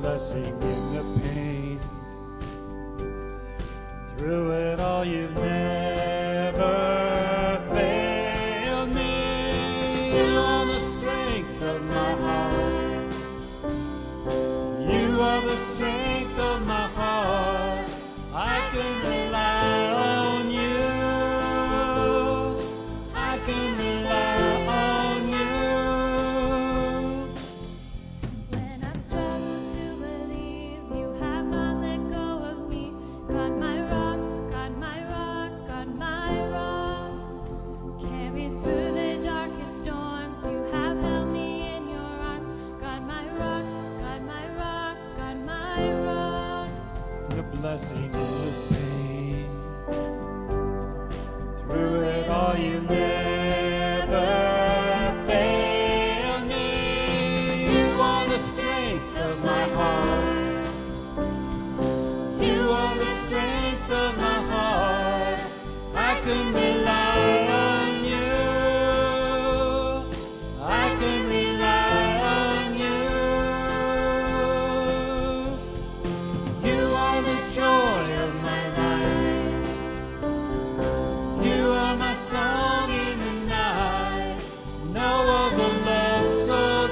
blessing in the pain. Through it all you've never failed me. You are the strength of my heart. You are the strength of my heart. I can rely on you. I can rely on you. When I've struggled to believe you have not let go of me, God my rock, God my rock, God my rock. Carried through the darkest storms, you have held me in your arms. God my rock, God my rock, God my rock. The blessing in the pain. Through it all you never failed me. You are the strength of my heart. You are the strength of my heart. I can rely on you. I can rely on you. You are the joy of my life. You are my song in the night. No other love so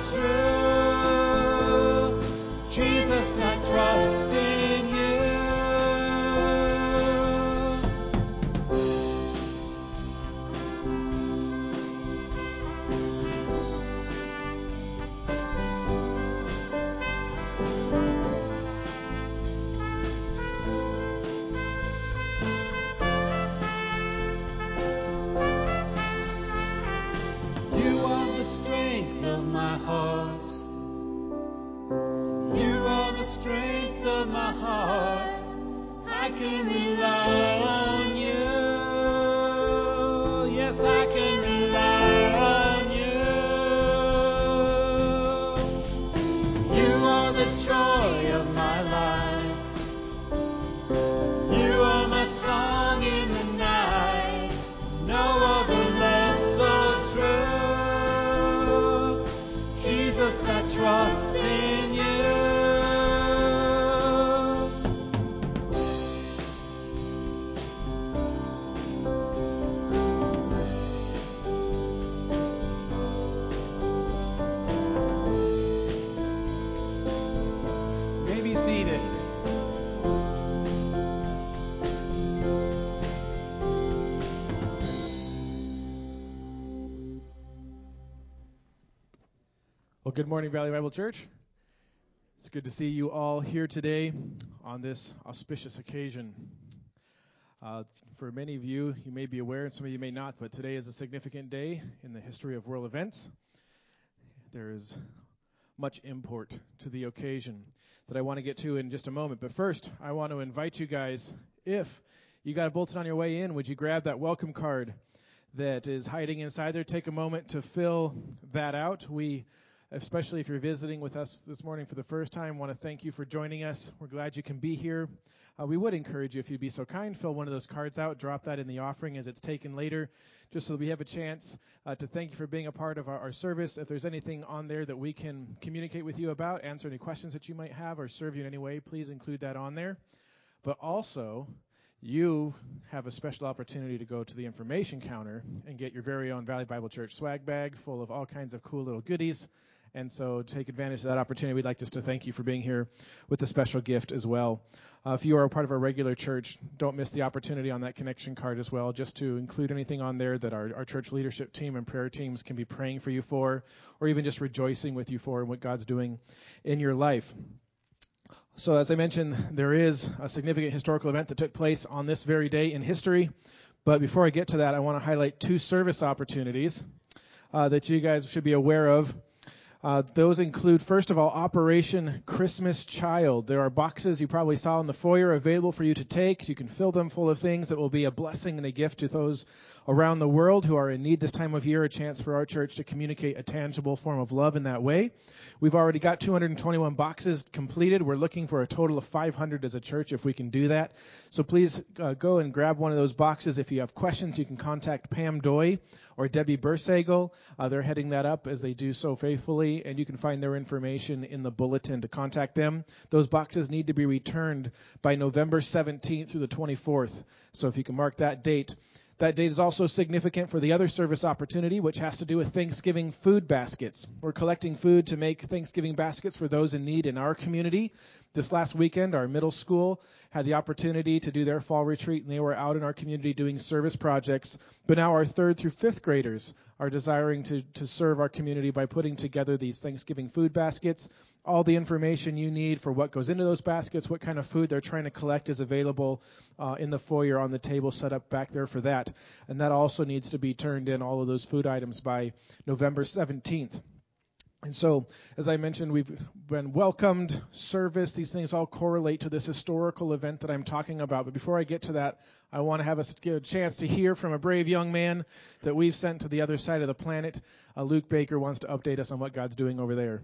true. Jesus, I trust in you. You are the strength of my heart. You are the strength of my heart. I can rely on you. Yes, I can rely on you. You are the joy of my life. You are my song in the night. No other love so true. Jesus, I trust in you. You may be seated. Well, good morning, Valley Bible Church. It's good to see you all here today on this auspicious occasion. For many of you, you may be aware, and some of you may not, but today is a significant day in the history of world events. There is much import to the occasion that I want to get to in just a moment. But first, I want to invite you guys, if you got a bulletin on your way in, would you grab that welcome card that is hiding inside there? Take a moment to fill that out. We, especially if you're visiting with us this morning for the first time, want to thank you for joining us. We're glad you can be here. We would encourage you, if you'd be so kind, fill one of those cards out, drop that in the offering as it's taken later, just so that we have a chance to thank you for being a part of our service. If there's anything on there that we can communicate with you about, answer any questions that you might have, or serve you in any way, please include that on there. But also, you have a special opportunity to go to the information counter and get your very own Valley Bible Church swag bag full of all kinds of cool little goodies. And so take advantage of that opportunity. We'd like just to thank you for being here with a special gift as well. If you are a part of our regular church, don't miss the opportunity on that connection card as well, just to include anything on there that our church leadership team and prayer teams can be praying for you for, or even just rejoicing with you for and what God's doing in your life. So as I mentioned, there is a significant historical event that took place on this very day in history. But before I get to that, I want to highlight two service opportunities that you guys should be aware of. Those include, first of all, Operation Christmas Child. There are boxes you probably saw in the foyer available for you to take. You can fill them full of things that will be a blessing and a gift to those around the world who are in need this time of year, a chance for our church to communicate a tangible form of love in that way. We've already got 221 boxes completed. We're looking for a total of 500 as a church if we can do that. So please go and grab one of those boxes. If you have questions, you can contact Pam Doy or Debbie Bursagel. They're heading that up as they do so faithfully, and you can find their information in the bulletin to contact them. Those boxes need to be returned by November 17th through the 24th. So if you can mark that date. That date is also significant for the other service opportunity, which has to do with Thanksgiving food baskets. We're collecting food to make Thanksgiving baskets for those in need in our community. This last weekend, our middle school had the opportunity to do their fall retreat, and they were out in our community doing service projects. But now our 3rd through 5th graders are desiring to serve our community by putting together these Thanksgiving food baskets. All the information you need for what goes into those baskets, what kind of food they're trying to collect is available in the foyer on the table set up back there for that. And that also needs to be turned in, all of those food items, by November 17th. And so, as I mentioned, we've been welcomed, service. These things all correlate to this historical event that I'm talking about. But before I get to that, I want to have us get a chance to hear from a brave young man that we've sent to the other side of the planet. Luke Baker wants to update us on what God's doing over there.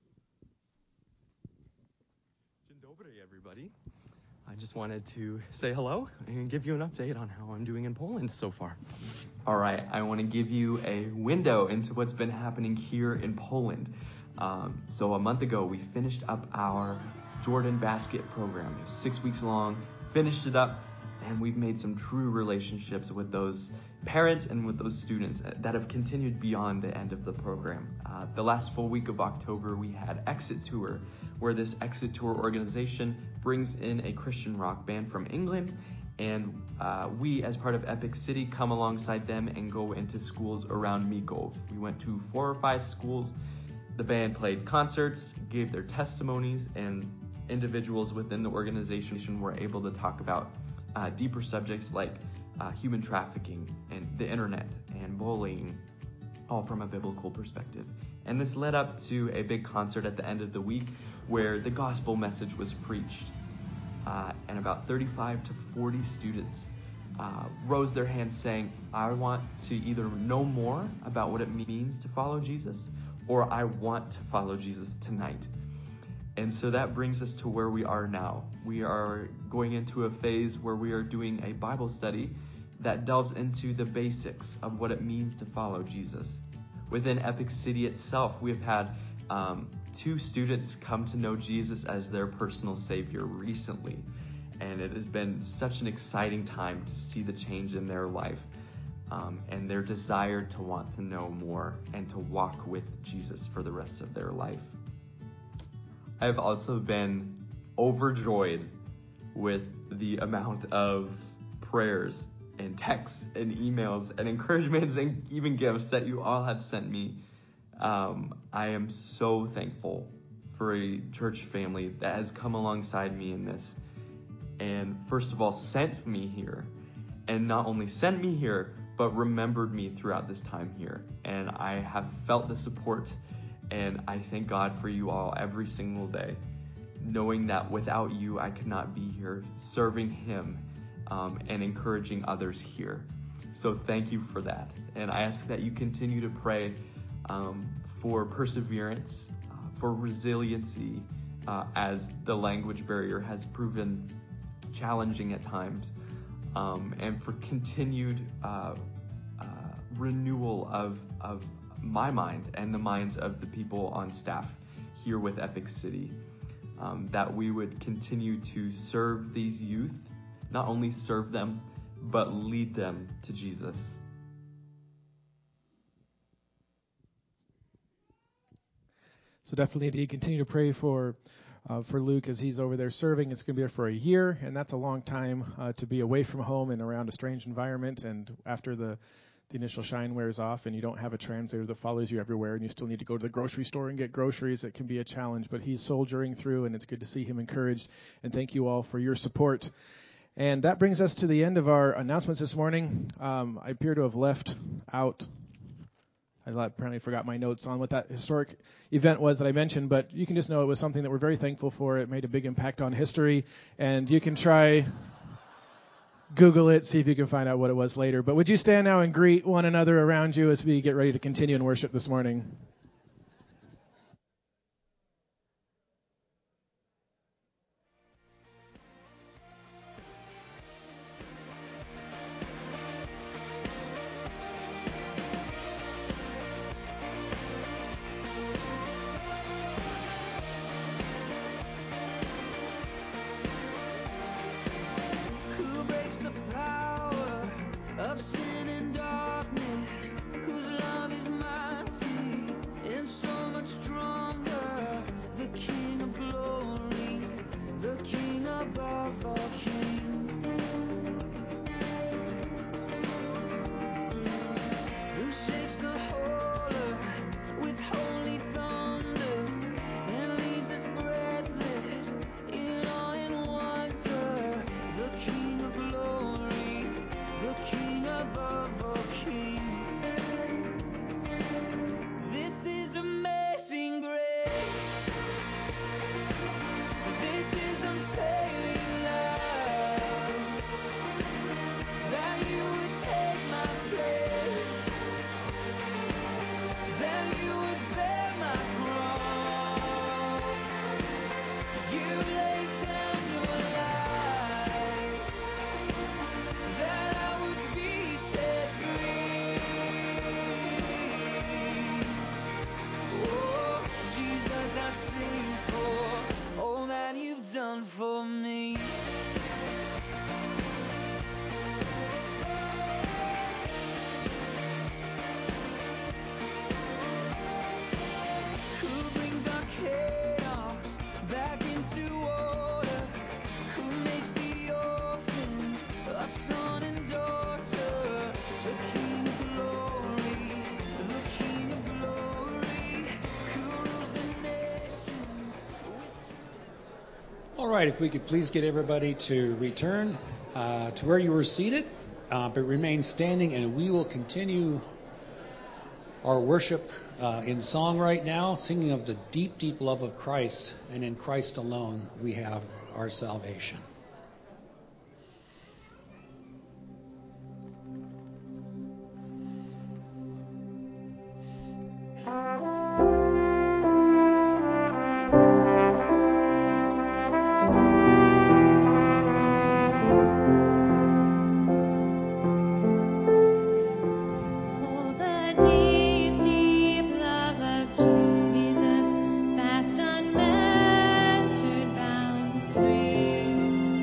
Dzień dobry, everybody. I just wanted to say hello and give you an update on how I'm doing in Poland so far. All right, I want to give you a window into what's been happening here in Poland. So a month ago, we finished up our Jordan Basket program. It was 6 weeks long, finished it up, and we've made some true relationships with those parents and with those students that have continued beyond the end of the program. The last full week of October, we had Exit Tour, where this Exit Tour organization brings in a Christian rock band from England, and we, as part of Epic City, come alongside them and go into schools around Mikołów. We went to 4 or 5 schools. The band played concerts, gave their testimonies, and individuals within the organization were able to talk about deeper subjects like human trafficking and the internet and bullying, all from a biblical perspective. And this led up to a big concert at the end of the week where the gospel message was preached. And about 35 to 40 students rose their hands saying, I want to either know more about what it means to follow Jesus, or I want to follow Jesus tonight. And so that brings us to where we are now. We are going into a phase where we are doing a Bible study that delves into the basics of what it means to follow Jesus. Within Epic City itself, we've had 2 students come to know Jesus as their personal Savior recently. And it has been such an exciting time to see the change in their life and their desire to want to know more and to walk with Jesus for the rest of their life. I've also been overjoyed with the amount of prayers and texts and emails and encouragements and even gifts that you all have sent me. I am so thankful for a church family that has come alongside me in this. And first of all, sent me here. And not only sent me here, but remembered me throughout this time here. And I have felt the support. And I thank God for you all every single day, knowing that without you, I could not be here serving Him and encouraging others here. So thank you for that. And I ask that you continue to pray for perseverance, for resiliency, as the language barrier has proven challenging at times, and for continued renewal of my mind and the minds of the people on staff here with Epic City, that we would continue to serve these youth, not only serve them, but lead them to Jesus. So definitely indeed continue to pray for Luke as he's over there serving. It's going to be there for a year, and that's a long time to be away from home and around a strange environment. And after the initial shine wears off and you don't have a translator that follows you everywhere and you still need to go to the grocery store and get groceries, it can be a challenge. But he's soldiering through, and it's good to see him encouraged. And thank you all for your support. And that brings us to the end of our announcements this morning. I appear to have left out, I apparently forgot my notes on what that historic event was that I mentioned, but you can just know it was something that we're very thankful for. It made a big impact on history, and you can try Google it, see if you can find out what it was later. But would you stand now and greet one another around you as we get ready to continue in worship this morning? Who breaks the power of sin and darkness? Whose love is mighty and so much stronger? The King of glory, the King above all kings. Who shakes the whole earth with holy thunder and leaves us breathless in awe and wonder? The King of glory, the King above all kings. This is amazing grace. This is unfailing love. That you would take my place. That you would bear my cross. You laid down your life. That I would be set free. Oh, Jesus, I sing for all that you've done for me. Who brings our chaos back into order? Who makes the orphan a son and daughter? The King of glory, the King of glory, who rules the nations with truth. All right, if we could please get everybody to return to where you were seated, but remain standing, and we will continue our worship in song right now, singing of the deep, deep love of Christ, and in Christ alone we have our salvation. Oh, the deep, deep love of Jesus, vast, unmeasured, boundless, free.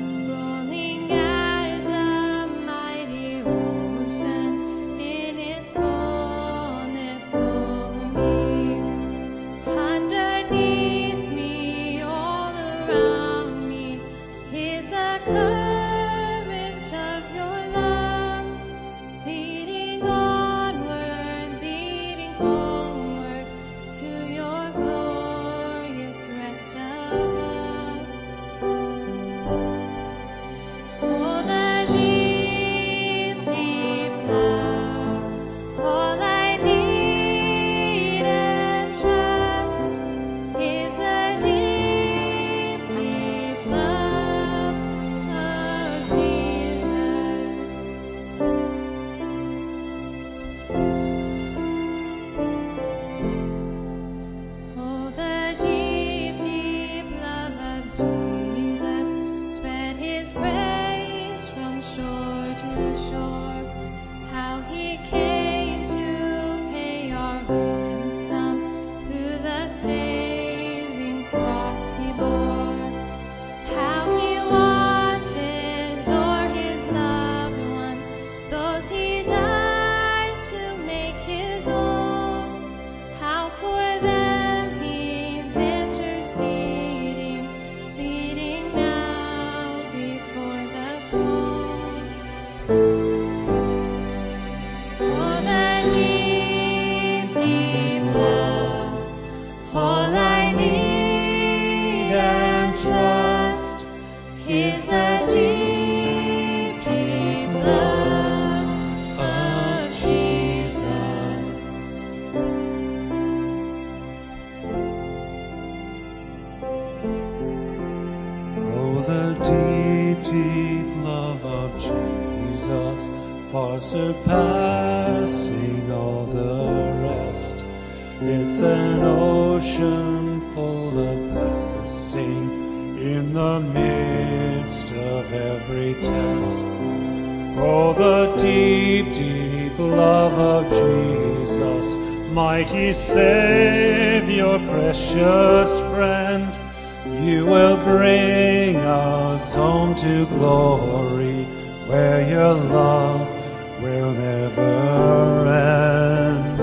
surpassing all the rest. It's an ocean full of blessing in the midst of every test. Oh, the deep, deep love of Jesus, mighty Savior, precious friend. You will bring us home to glory, where your love will never end.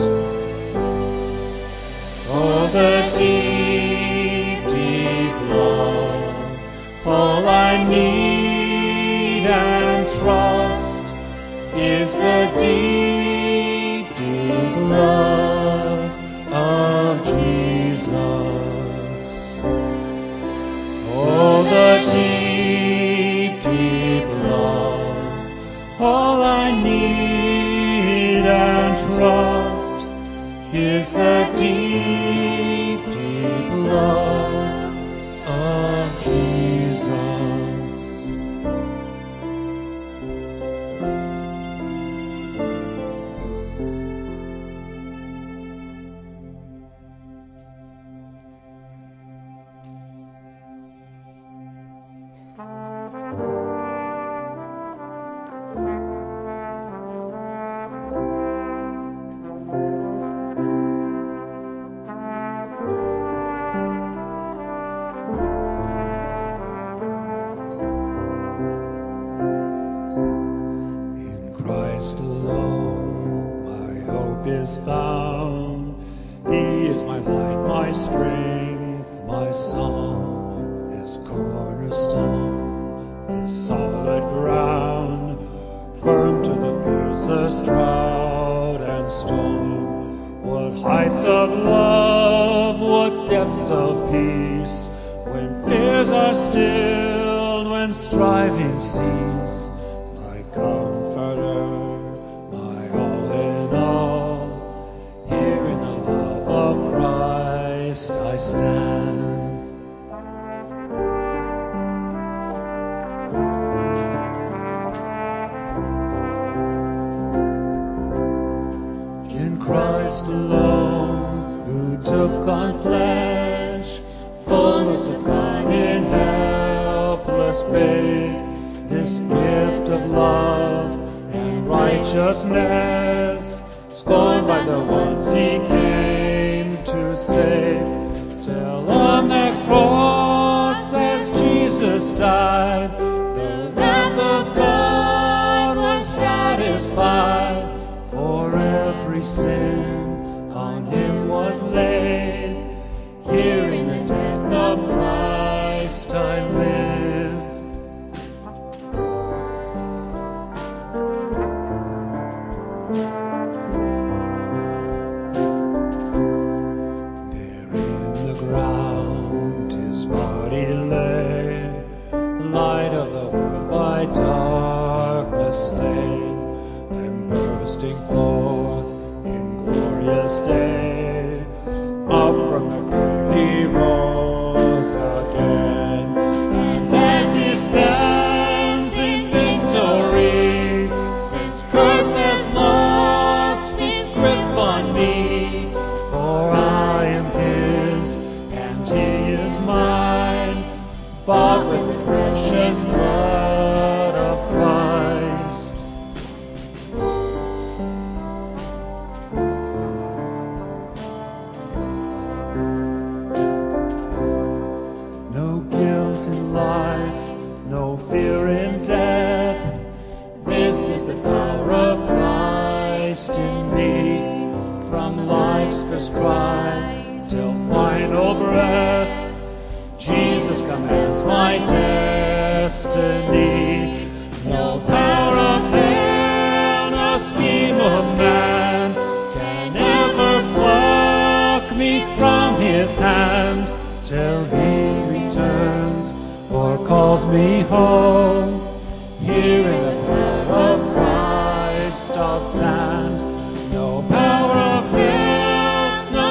Oh, the deep, deep love, all I need and trust is the deep, deep love of Jesus. Oh, the deep, deep love, all I need and trust is the deep, deep love of Jesus. In Christ alone my hope is found. He is my light, my strength, my song, this cornerstone, this solid ground, firm to the fiercest drought and storm. What heights of love, what depths of peace, when fears are stilled, when striving cease. My comforter, my all in all, here in the love of Christ I stand. In Christ alone, who took on flesh, fullness of God in helpless babe, this gift of love and righteousness, scorned by the ones he came to save, till on that cross as Jesus died, the wrath of God was satisfied. For every sin on him was laid. Here in the death of Christ I live. There in the ground his body lay, light of the world by darkness slain, and bursting forth in glorious day, up from the grave he rose again. And as he stands in victory, since curse has lost its grip on me, for I am his and he is mine, bought with the precious blood of Christ. No guilt in life, no fear in death. This is the power of Christ in me. From life's first cry till final breath, Jesus commands my destiny. No power of hell, no scheme of man can ever pluck me from his hand, till he returns or calls me home. Here in the power of Christ I'll stand. No power of hell, no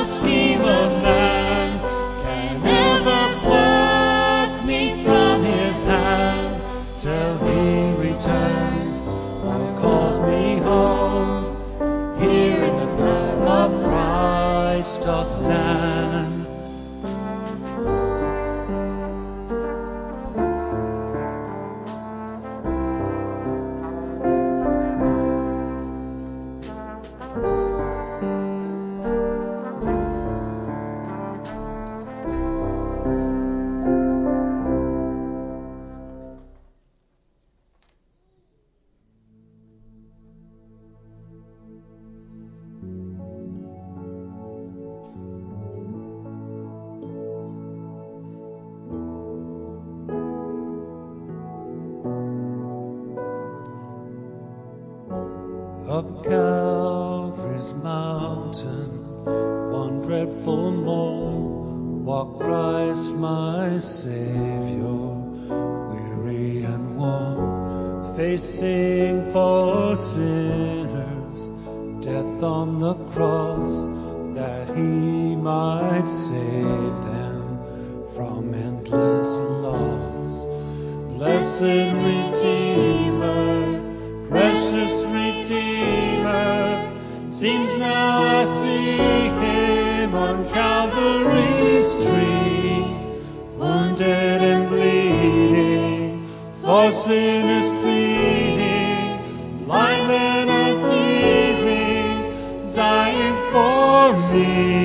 dreadful morn walked Christ my Savior, weary and worn, facing for sinners death on the cross, that he might save them from endless loss. Blessed Redeemer, precious Redeemer, seems now I see him on Calvary's tree, wounded and bleeding, for sinners pleading, blind and unhearing, dying for me.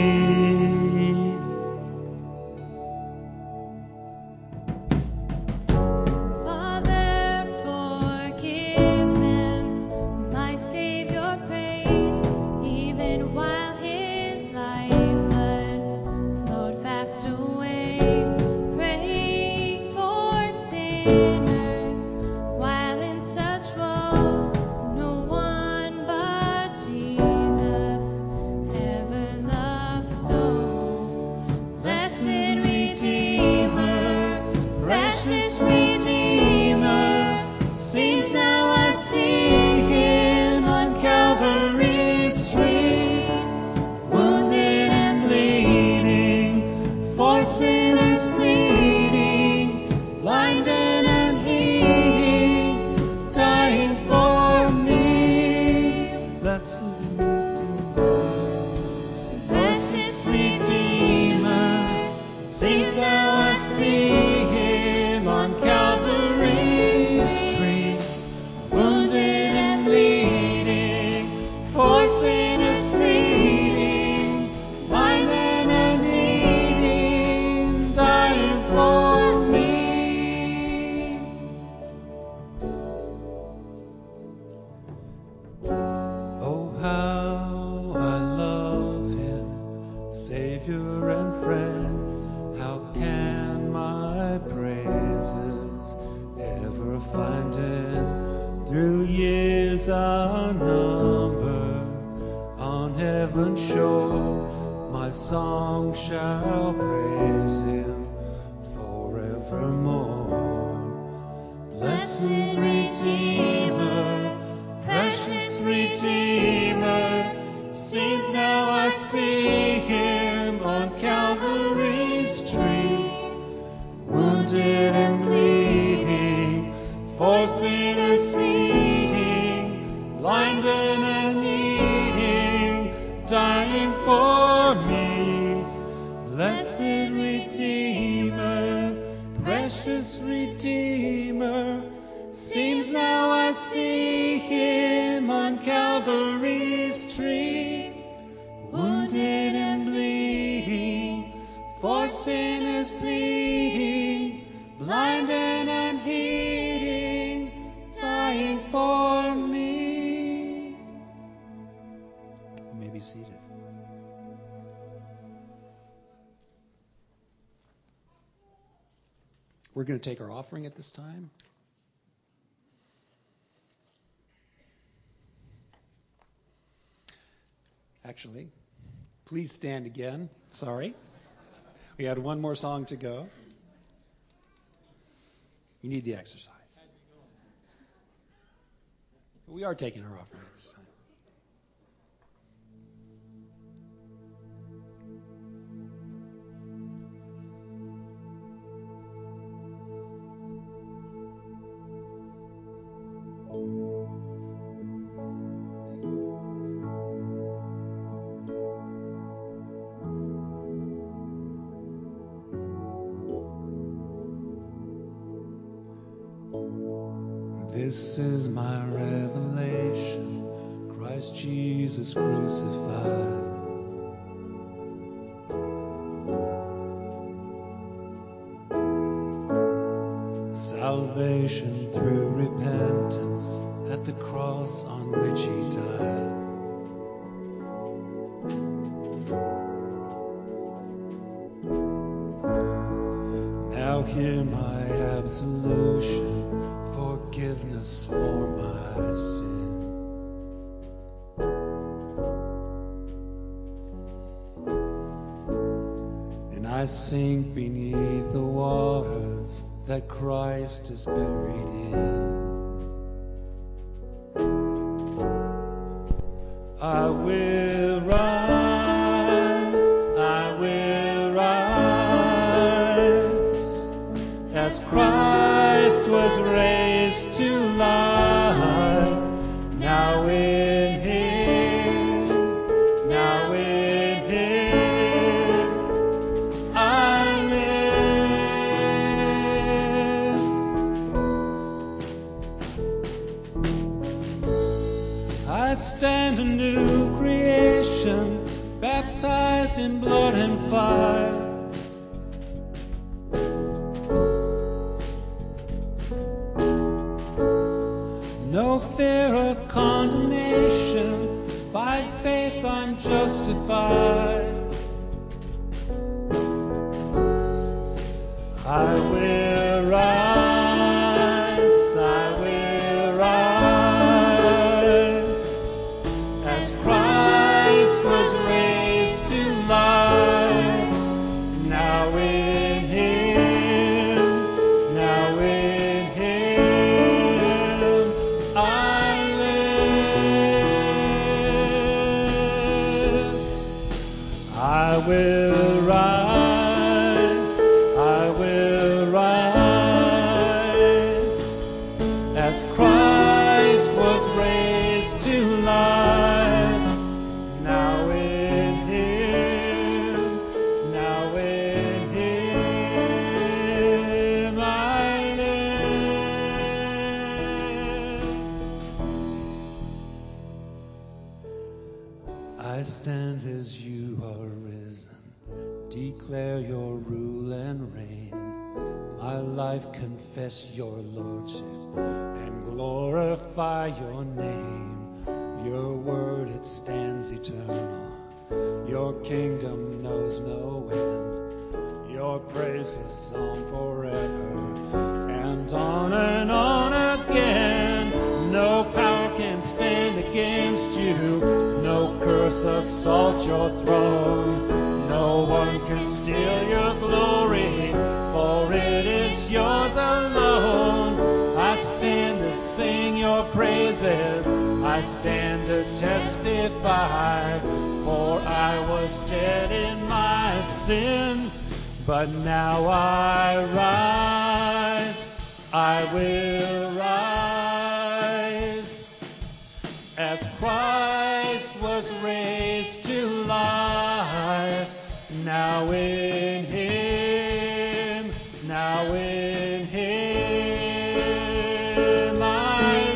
Father, forgive them. My Savior prayed, even while his lifeblood flowed fast away, praying for sinners while in such woe. No one but Jesus ever loved so. Blessed Redeemer, precious Redeemer, seems now I see him on Calvary's tree, wounded and bleeding, for sinners pleading, blind and unheeding, dying for me. Blessed precious Redeemer, seems now I see him on Calvary's tree, wounded and bleeding, for sinners pleading, blind and unheeding, dying for me. Oh, how I love him, Savior and friend. How can my praises ever find him? Through years unnumbered, on heaven's shore, my song shall praise him forevermore. Blessed Redeemer, precious Redeemer, seems now I see him on Calvary's tree, wounded and bleeding, for sinners pleading, blind and unneeding, dying for me. Blessed Redeemer, precious Redeemer, seems now I see him on Calvary's tree, wounded and bleeding, for sinners pleading, blind and unheeding, dying for me. You may be seated. We're going to take our offering at this time. Actually, please stand again. Sorry. We had one more song to go. You need the exercise. We are taking our offering at this time. This is my revelation, Christ Jesus crucified. Salvation through repentance at the cross on which he died. Now hear my absolution, forgiveness for my sin. sink beneath the waters that Christ is buried in. I will rise, I will rise, as Christ was raised to life. Now in Him, now in Him, I live. I stand a new creation, baptized in blood and fire. No fear of condemnation, by faith I'm justified. I will rise, I will rise, as Christ was raised to life. Now in Him, now in Him, I live. I will rise, I will rise, as Christ was raised to life. Now in Him, now in Him, I live. I stand as you are risen, declare your rule and reign. My life confess your lordship and glorify your name. Your word, it stands eternal. Your kingdom knows no end. Your praise is on forever and on again. No power can stand against you. No curse assault your throne. No one can steal your glory, for it is yours alone. I stand to sing your praises. I stand to testify, for I was dead in my sin, but now I rise, I will rise, as Christ was raised to life. Now in Him, now in Him, I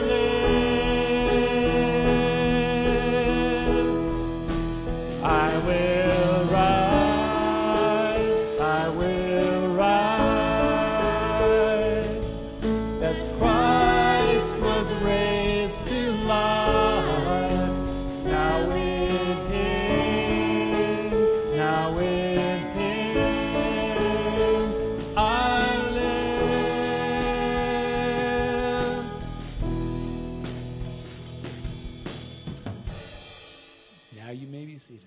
live. I will rise, I will rise, as Christ was raised to life. Now in Him, now in Him, I live. Now you may be seated.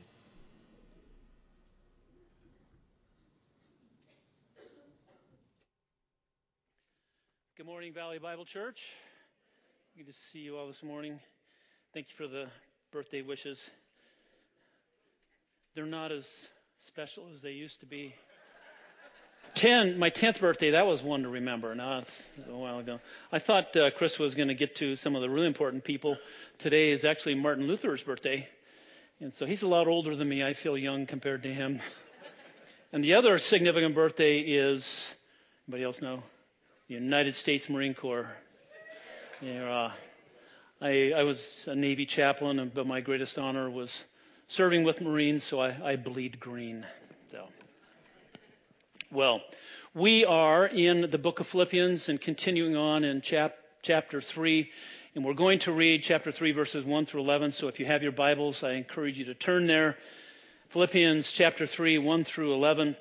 Good morning, Valley Bible Church. Good to see you all this morning. Thank you for the birthday wishes. They're not as special as they used to be. My 10th birthday, that was one to remember. Now, it's a while ago. I thought Chris was going to get to some of the really important people. Today is actually Martin Luther's birthday. And so he's a lot older than me. I feel young compared to him. And the other significant birthday is, anybody else know? The United States Marine Corps. Yeah, I was a Navy chaplain, but my greatest honor was serving with Marines, so I bleed green. So, well, we are in the book of Philippians and continuing on in chapter 3, and we're going to read chapter 3, verses 1 through 11. So if you have your Bibles, I encourage you to turn there. Philippians chapter 3, 1 through 11.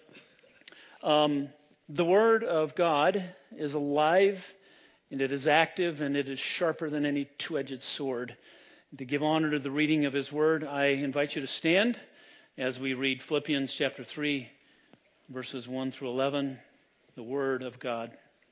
The Word of God is alive, and it is active, and it is sharper than any two-edged sword. And to give honor to the reading of His Word, I invite you to stand as we read Philippians chapter 3, verses 1 through 11, the Word of God.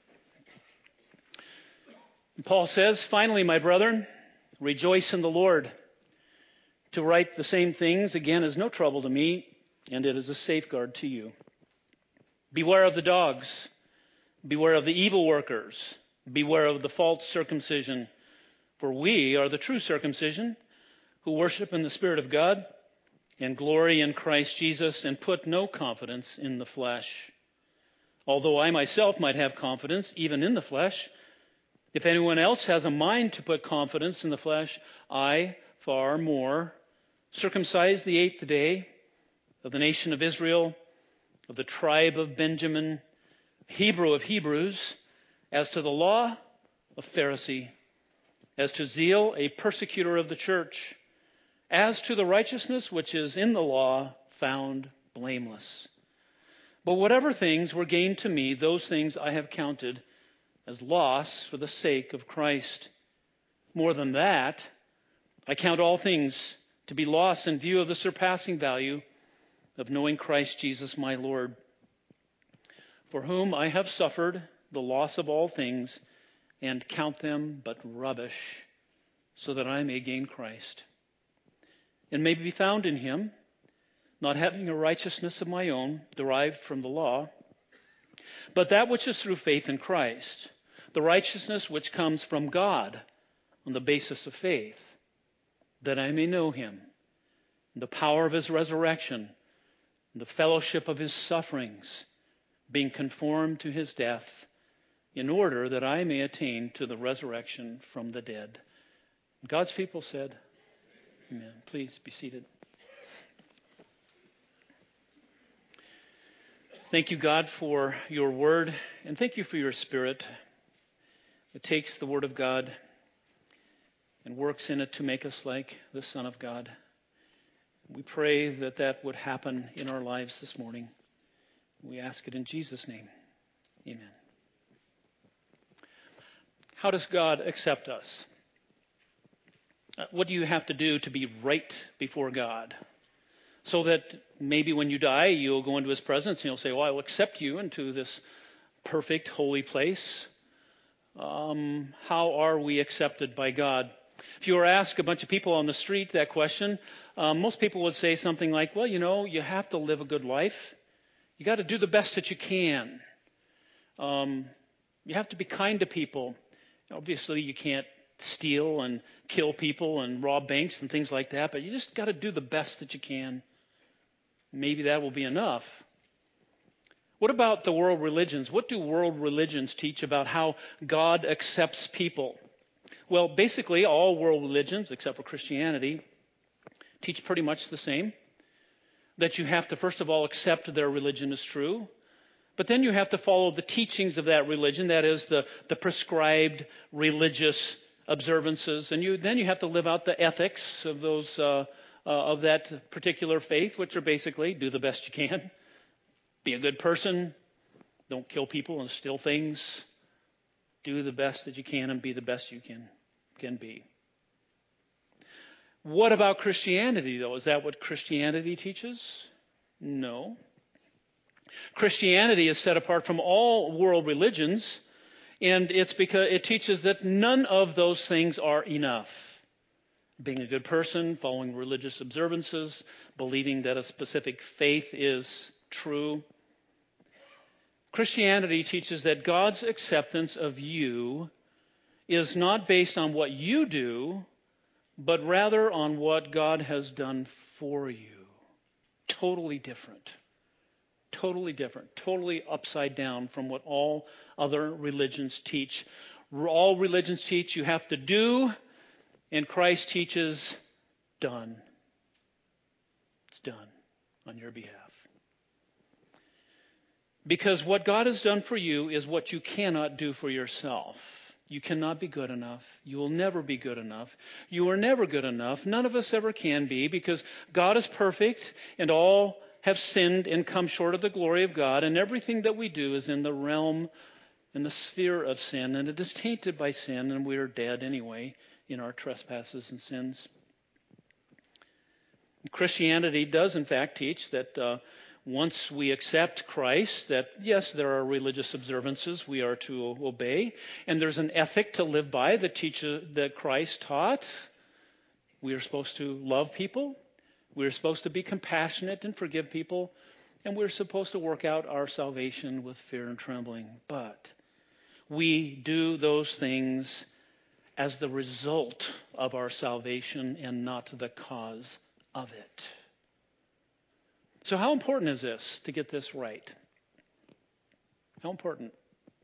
And Paul says, "Finally, my brethren, rejoice in the Lord. To write the same things again is no trouble to me, and it is a safeguard to you. Beware of the dogs. Beware of the evil workers. Beware of the false circumcision. For we are the true circumcision, who worship in the Spirit of God and glory in Christ Jesus and put no confidence in the flesh. Although I myself might have confidence even in the flesh, if anyone else has a mind to put confidence in the flesh, I far more, circumcised the 8th day, of the nation of Israel, of the tribe of Benjamin, Hebrew of Hebrews, as to the law, a Pharisee, as to zeal, a persecutor of the church, as to the righteousness which is in the law, found blameless. But whatever things were gained to me, those things I have counted as loss for the sake of Christ. More than that, I count all things to be lost in view of the surpassing value of knowing Christ Jesus my Lord, for whom I have suffered the loss of all things, and count them but rubbish, so that I may gain Christ, and may be found in him, not having a righteousness of my own derived from the law, but that which is through faith in Christ, the righteousness which comes from God on the basis of faith, that I may know him, the power of his resurrection, the fellowship of his sufferings, being conformed to his death, in order that I may attain to the resurrection from the dead." God's people said, Amen. Please be seated. Thank you, God, for your word, and thank you for your Spirit that takes the word of God and works in it to make us like the Son of God. We pray that that would happen in our lives this morning. We ask it in Jesus' name. Amen. How does God accept us? What do you have to do to be right before God? So that maybe when you die, you'll go into his presence and he'll say, well, I will accept you into this perfect, holy place. How are we accepted by God? If you were to ask a bunch of people on the street that question, most people would say something like, well, you have to live a good life. You got to do the best that you can. You have to be kind to people. Obviously, you can't steal and kill people and rob banks and things like that, but you just got to do the best that you can. Maybe that will be enough. What about the world religions? What do world religions teach about how God accepts people? Well, basically, all world religions, except for Christianity, teach pretty much the same. That you have to, first of all, accept their religion as true. But then you have to follow the teachings of that religion, that is, the prescribed religious observances. And then you have to live out the ethics of those of that particular faith, which are basically do the best you can. Be a good person. Don't kill people and steal things. Do the best that you can and be the best you can be. What about Christianity, though? Is that what Christianity teaches? No. Christianity is set apart from all world religions, and it's because it teaches that none of those things are enough. Being a good person, following religious observances, believing that a specific faith is true. Christianity teaches that God's acceptance of you is not based on what you do, but rather on what God has done for you. Totally different. Totally different. Totally upside down from what all other religions teach. All religions teach you have to do, and Christ teaches done. It's done on your behalf. Because what God has done for you is what you cannot do for yourself. You cannot be good enough. You will never be good enough. You are never good enough. None of us ever can be, because God is perfect and all have sinned and come short of the glory of God, and everything that we do is in the realm, in the sphere of sin, and it is tainted by sin, and we are dead anyway in our trespasses and sins. Christianity does in fact teach that once we accept Christ, that yes, there are religious observances we are to obey, and there's an ethic to live by that Christ taught. We are supposed to love people. We are supposed to be compassionate and forgive people. And we're supposed to work out our salvation with fear and trembling. But we do those things as the result of our salvation and not the cause of it. So how important is this to get this right? How important?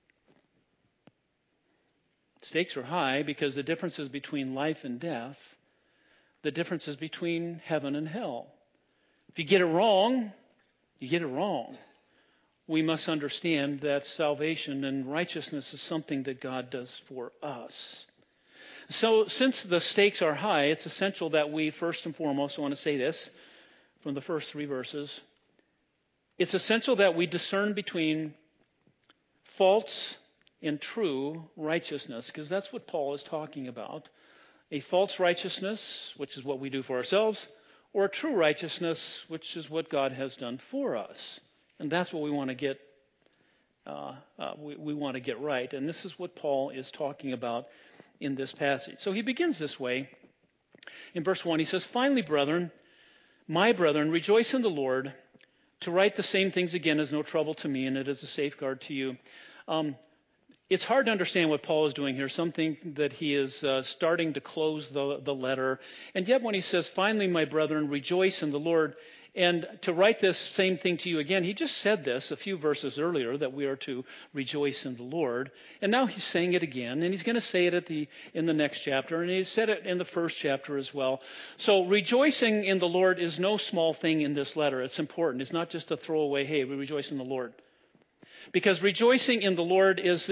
Stakes are high because the differences between life and death, the differences between heaven and hell. If you get it wrong, you get it wrong. We must understand that salvation and righteousness is something that God does for us. So since the stakes are high, it's essential that we first and foremost, I want to say this from the first 3 verses, it's essential that we discern between false and true righteousness, because that's what Paul is talking about. A false righteousness, which is what we do for ourselves, or a true righteousness, which is what God has done for us. And that's what we want to get. We want to get right. And this is what Paul is talking about in this passage. So he begins this way. In verse 1, he says, "Finally, brethren, my brethren, rejoice in the Lord. To write the same things again is no trouble to me, and it is a safeguard to you." It's hard to understand what Paul is doing here. Some think that he is starting to close the letter. And yet when he says, "Finally, my brethren, rejoice in the Lord," and to write this same thing to you again, he just said this a few verses earlier, that we are to rejoice in the Lord. And now he's saying it again, and he's going to say it in the next chapter, and he said it in the first chapter as well. So rejoicing in the Lord is no small thing in this letter. It's important. It's not just a throwaway, hey, we rejoice in the Lord. Because rejoicing in the Lord is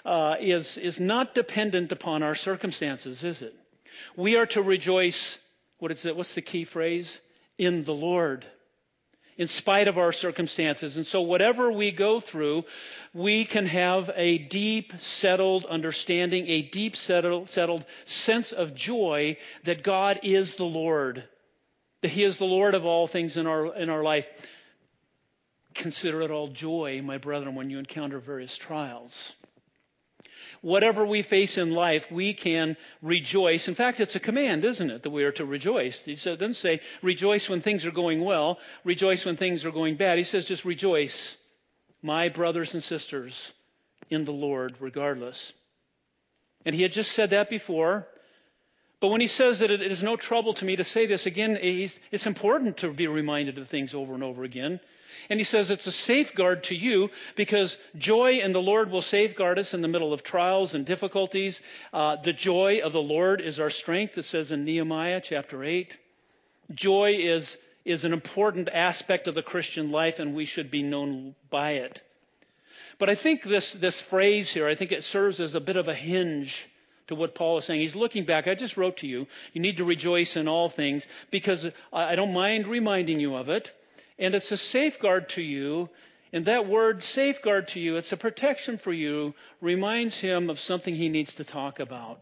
not dependent upon our circumstances, is it? We are to rejoice, what's the key phrase? In the Lord, in spite of our circumstances. And so whatever we go through, we can have a deep, settled understanding, a deep, settled sense of joy that God is the Lord, that He is the Lord of all things in our life. Consider it all joy, my brethren, when you encounter various trials. Whatever we face in life, we can rejoice. In fact, it's a command, isn't it, that we are to rejoice. He doesn't say rejoice when things are going well, rejoice when things are going bad. He says just rejoice, my brothers and sisters, in the Lord regardless. And he had just said that before. But when he says that it is no trouble to me to say this again, it's important to be reminded of things over and over again. And he says it's a safeguard to you because joy in the Lord will safeguard us in the middle of trials and difficulties. The joy of the Lord is our strength, it says in Nehemiah chapter 8. Joy is an important aspect of the Christian life, and we should be known by it. But I think this phrase here, I think it serves as a bit of a hinge to what Paul is saying. He's looking back. I just wrote to you, you need to rejoice in all things because I don't mind reminding you of it. And it's a safeguard to you. And that word safeguard to you, it's a protection for you, reminds him of something he needs to talk about.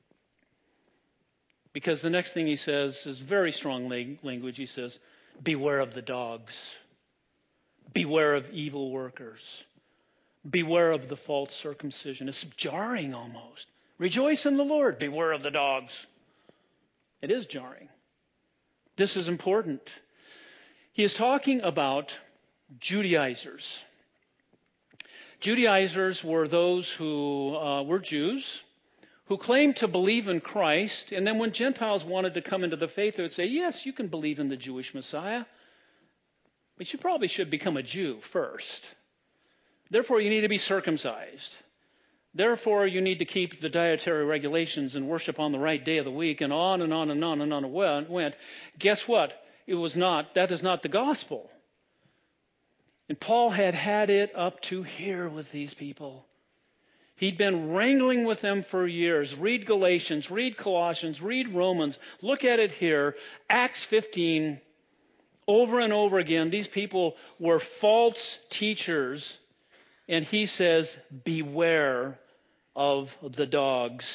Because the next thing he says is very strong language. He says, beware of the dogs. Beware of evil workers. Beware of the false circumcision. It's jarring almost. Rejoice in the Lord. Beware of the dogs. It is jarring. This is important. He is talking about Judaizers. Judaizers were those who were Jews, who claimed to believe in Christ, and then when Gentiles wanted to come into the faith, they would say, yes, you can believe in the Jewish Messiah, but you probably should become a Jew first. Therefore, you need to be circumcised. Therefore, you need to keep the dietary regulations and worship on the right day of the week, and on and on and on and on it went. Guess what? That is not the gospel. And Paul had it up to here with these people. He'd been wrangling with them for years. Read Galatians, read Colossians, read Romans. Look at it here. Acts 15, over and over again, these people were false teachers. And he says, beware of the dogs.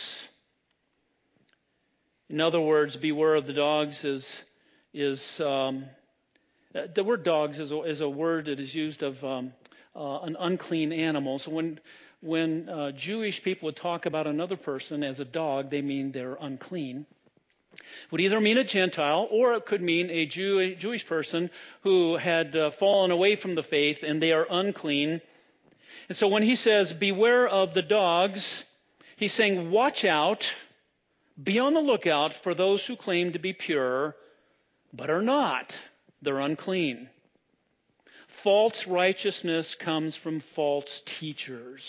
In other words, beware of the dogs is The word dogs is a word that is used of an unclean animal. So when Jewish people would talk about another person as a dog, they mean they're unclean. It would either mean a Gentile, or it could mean a Jewish person who had fallen away from the faith and they are unclean. And so when he says, beware of the dogs, he's saying, watch out, be on the lookout for those who claim to be pure, but are not. They're unclean. False righteousness comes from false teachers.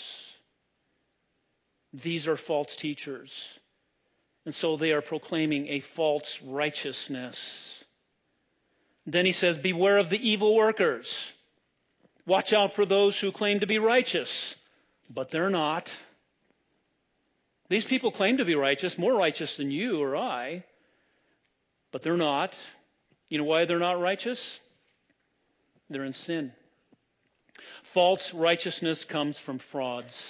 These are false teachers. And so they are proclaiming a false righteousness. Then he says, beware of the evil workers. Watch out for those who claim to be righteous, but they're not. These people claim to be righteous, more righteous than you or I, but they're not. You know why they're not righteous? They're in sin. False righteousness comes from frauds.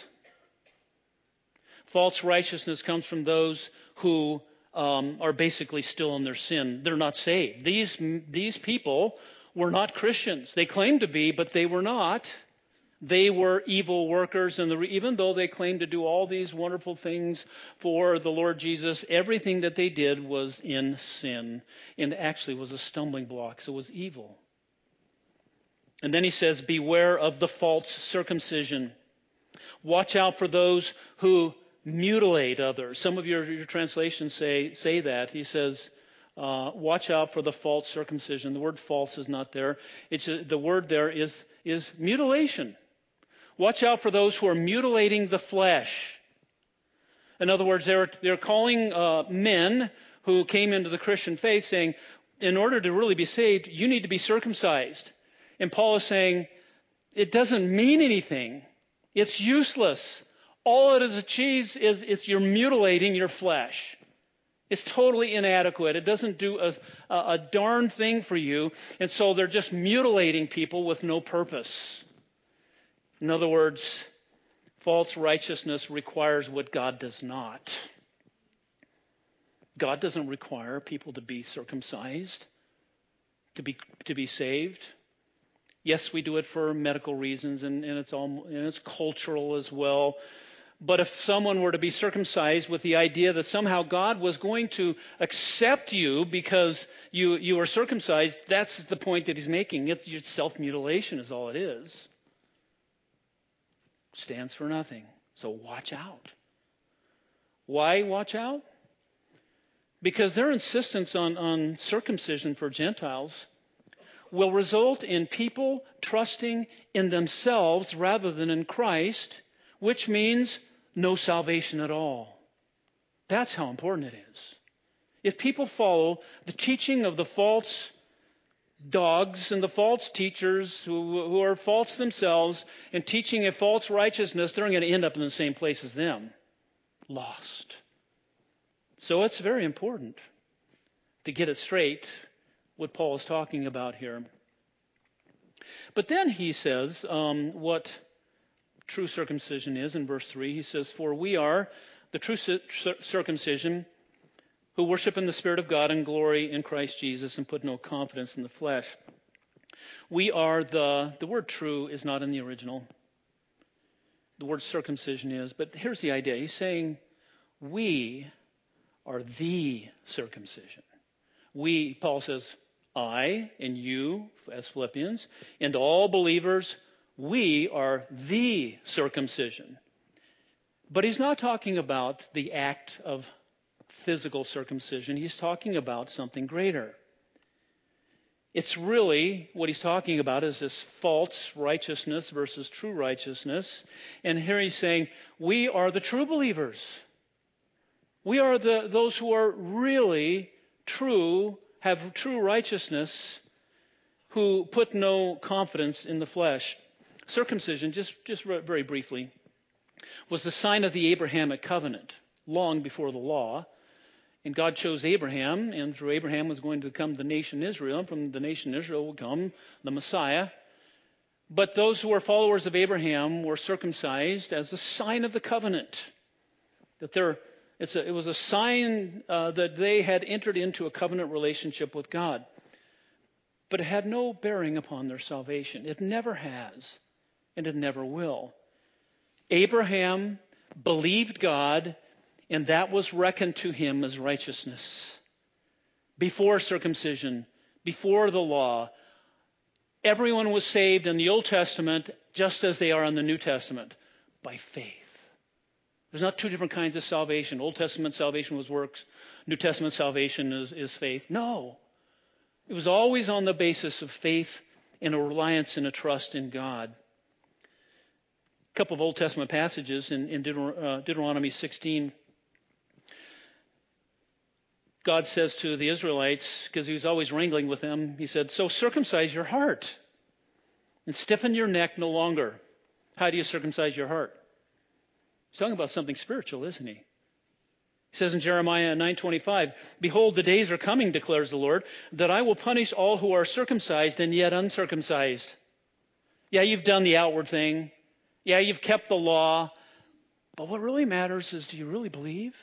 False righteousness comes from those who are basically still in their sin. They're not saved. These people were not Christians. They claimed to be, but they were not. They were evil workers, and even though they claimed to do all these wonderful things for the Lord Jesus, everything that they did was in sin, and actually was a stumbling block. So it was evil. And then he says, beware of the false circumcision. Watch out for those who mutilate others. Some of your translations say that. He says, watch out for the false circumcision. The word false is not there. The word there is mutilation. Watch out for those who are mutilating the flesh. In other words, they're calling men who came into the Christian faith saying, in order to really be saved, you need to be circumcised. And Paul is saying, it doesn't mean anything. It's useless. All it achieves is you're mutilating your flesh. It's totally inadequate. It doesn't do a darn thing for you. And so they're just mutilating people with no purpose. In other words, false righteousness requires what God does not. God doesn't require people to be circumcised, to be saved. Yes, we do it for medical reasons, and it's cultural as well. But if someone were to be circumcised with the idea that somehow God was going to accept you because you are circumcised, that's the point that he's making. It's self-mutilation is all it is. Stands for nothing. So watch out. Why watch out? Because their insistence on circumcision for Gentiles will result in people trusting in themselves rather than in Christ, which means no salvation at all. That's how important it is. If people follow the teaching of the false dogs and the false teachers who are false themselves and teaching a false righteousness, they're going to end up in the same place as them, lost. So it's very important to get it straight what Paul is talking about here. But then he says what true circumcision is in verse 3. He says, for we are the true circumcision who worship in the Spirit of God and glory in Christ Jesus and put no confidence in the flesh. We are the word true is not in the original. The word circumcision is, but here's the idea. He's saying we are the circumcision. We, Paul says, I and you, as Philippians, and all believers, we are the circumcision. But he's not talking about the act of physical circumcision. He's talking about something greater. It's really, what he's talking about is this false righteousness versus true righteousness. And here he's saying, we are the true believers. We are those who are really true, have true righteousness, who put no confidence in the flesh. Circumcision, just very briefly, was the sign of the Abrahamic covenant long before the law. And God chose Abraham, and through Abraham was going to come the nation Israel, and from the nation Israel will come the Messiah. But those who were followers of Abraham were circumcised as a sign of the covenant. It was a sign that they had entered into a covenant relationship with God. but it had no bearing upon their salvation. It never has, and it never will. Abraham believed God, and that was reckoned to him as righteousness. Before circumcision, before the law, everyone was saved in the Old Testament just as they are in the New Testament, by faith. There's not two different kinds of salvation. Old Testament salvation was works. New Testament salvation is faith. No. It was always on the basis of faith and a reliance and a trust in God. A couple of Old Testament passages in Deuteronomy 16. God says to the Israelites, because he was always wrangling with them, he said, so circumcise your heart and stiffen your neck no longer. How do you circumcise your heart? He's talking about something spiritual, isn't he? He says in Jeremiah 9:25, behold, the days are coming, declares the Lord, that I will punish all who are circumcised and yet uncircumcised. Yeah, you've done the outward thing. Yeah, you've kept the law. But what really matters is, do you really believe?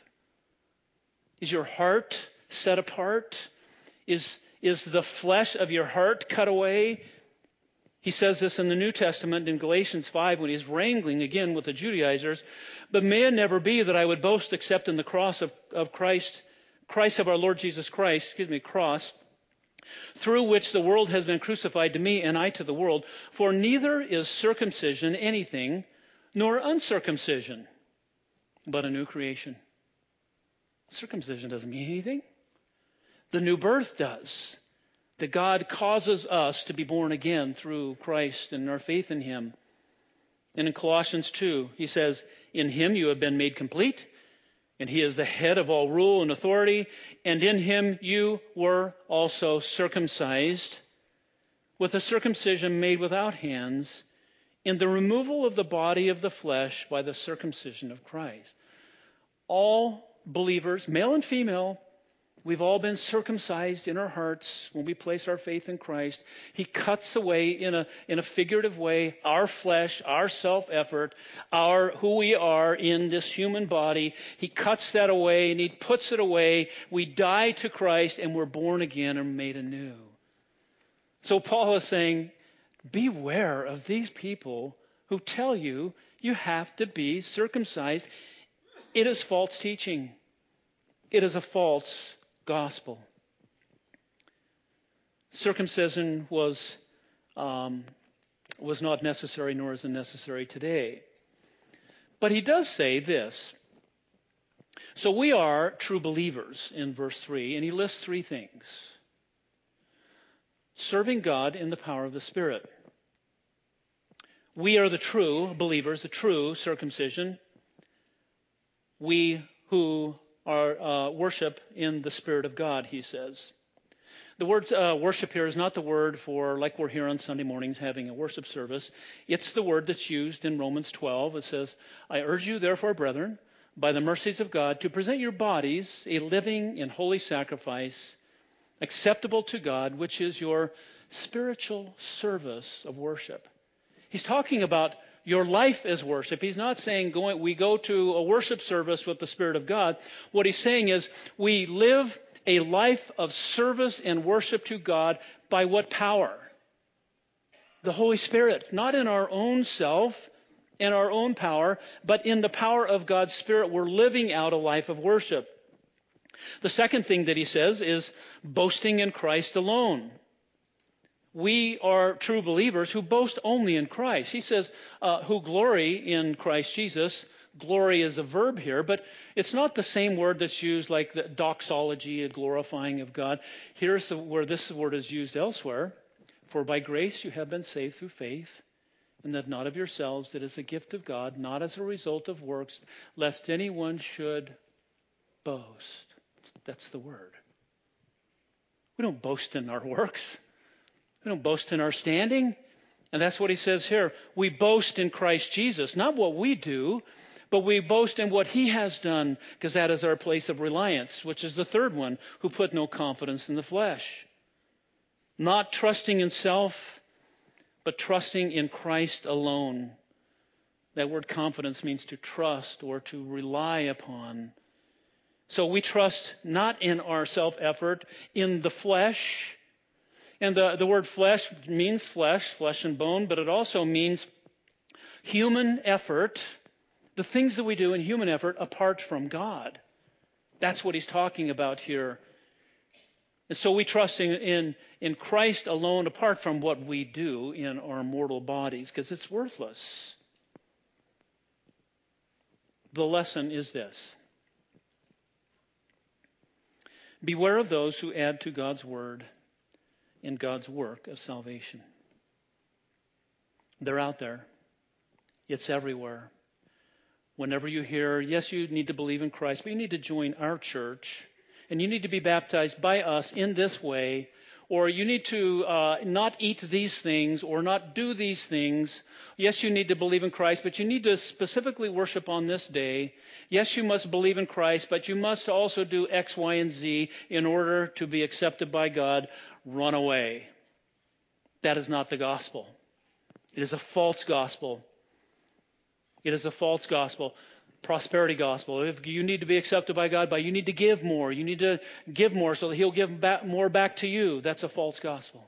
Is your heart set apart? Is the flesh of your heart cut away? He says this in the New Testament in Galatians 5 when he's wrangling again with the Judaizers. But may it never be that I would boast except in the cross of Christ of our Lord Jesus Christ, cross, through which the world has been crucified to me and I to the world. For neither is circumcision anything, nor uncircumcision, but a new creation. Circumcision doesn't mean anything. The new birth does. That God causes us to be born again through Christ and our faith in him. And in Colossians 2, he says, in him you have been made complete, and he is the head of all rule and authority, and in him you were also circumcised with a circumcision made without hands, in the removal of the body of the flesh by the circumcision of Christ. All believers, male and female, we've all been circumcised in our hearts when we place our faith in Christ. He cuts away in a figurative way our flesh, our self-effort, who we are in this human body. He cuts that away and he puts it away. We die to Christ and we're born again and made anew. So Paul is saying, beware of these people who tell you you have to be circumcised. It is false teaching. It is a false gospel. Circumcision was not necessary, nor is it necessary today. But he does say this. So we are true believers in verse 3, and he lists three things. Serving God in the power of the Spirit. We are the true believers, the true circumcision. We who are worship in the Spirit of God, he says. The word worship here is not the word for, like we're here on Sunday mornings having a worship service. It's the word that's used in Romans 12. It says, I urge you, therefore, brethren, by the mercies of God, to present your bodies a living and holy sacrifice, acceptable to God, which is your spiritual service of worship. He's talking about your life is worship. He's not saying we go to a worship service with the Spirit of God. What he's saying is we live a life of service and worship to God by what power? The Holy Spirit. Not in our own self and our own power, but in the power of God's Spirit, we're living out a life of worship. The second thing that he says is boasting in Christ alone. We are true believers who boast only in Christ. He says, who glory in Christ Jesus. Glory is a verb here, but it's not the same word that's used like the doxology, a glorifying of God. Here's where this word is used elsewhere. For by grace you have been saved through faith, and that not of yourselves, that is a gift of God, not as a result of works, lest anyone should boast. That's the word. We don't boast in our works. We don't boast in our standing. And that's what he says here. We boast in Christ Jesus. Not what we do, but we boast in what he has done, because that is our place of reliance, which is the third one, who put no confidence in the flesh. Not trusting in self, but trusting in Christ alone. That word confidence means to trust or to rely upon. So we trust not in our self-effort, in the flesh, And the word flesh means flesh and bone, but it also means human effort, the things that we do in human effort apart from God. That's what he's talking about here. And so we trust in Christ alone apart from what we do in our mortal bodies, because it's worthless. The lesson is this. Beware of those who add to God's word in God's work of salvation. They're out there. It's everywhere. Whenever you hear, yes, you need to believe in Christ, but you need to join our church, and you need to be baptized by us in this way, or you need to not eat these things or not do these things. Yes, you need to believe in Christ, but you need to specifically worship on this day. Yes, you must believe in Christ, but you must also do X, Y, and Z in order to be accepted by God. Run away. That is not the gospel. It is a false gospel. It is a false gospel. Prosperity gospel. If you need to be accepted by God, you need to give more. You need to give more so that He'll give more back to you. That's a false gospel.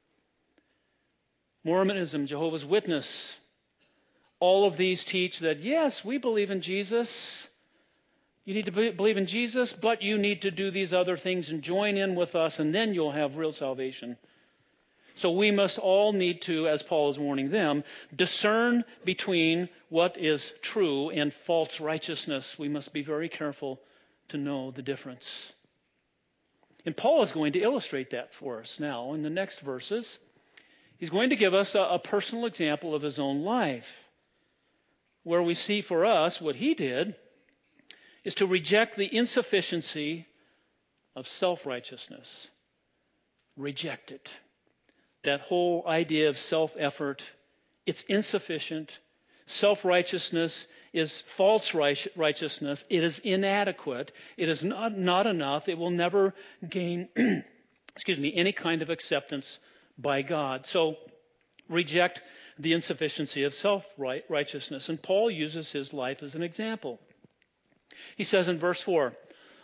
Mormonism, Jehovah's Witness, all of these teach that, yes, we believe in Jesus. You need to believe in Jesus, but you need to do these other things and join in with us, and then you'll have real salvation. So we must all need to, as Paul is warning them, discern between what is true and false righteousness. We must be very careful to know the difference. And Paul is going to illustrate that for us now in the next verses. He's going to give us a personal example of his own life, where we see for us what he did is to reject the insufficiency of self-righteousness. Reject it. That whole idea of self-effort, it's insufficient. Self-righteousness is false righteousness. It is inadequate. It is not enough. It will never gain any kind of acceptance by God. So reject the insufficiency of self-righteousness. And Paul uses his life as an example. He says in verse 4,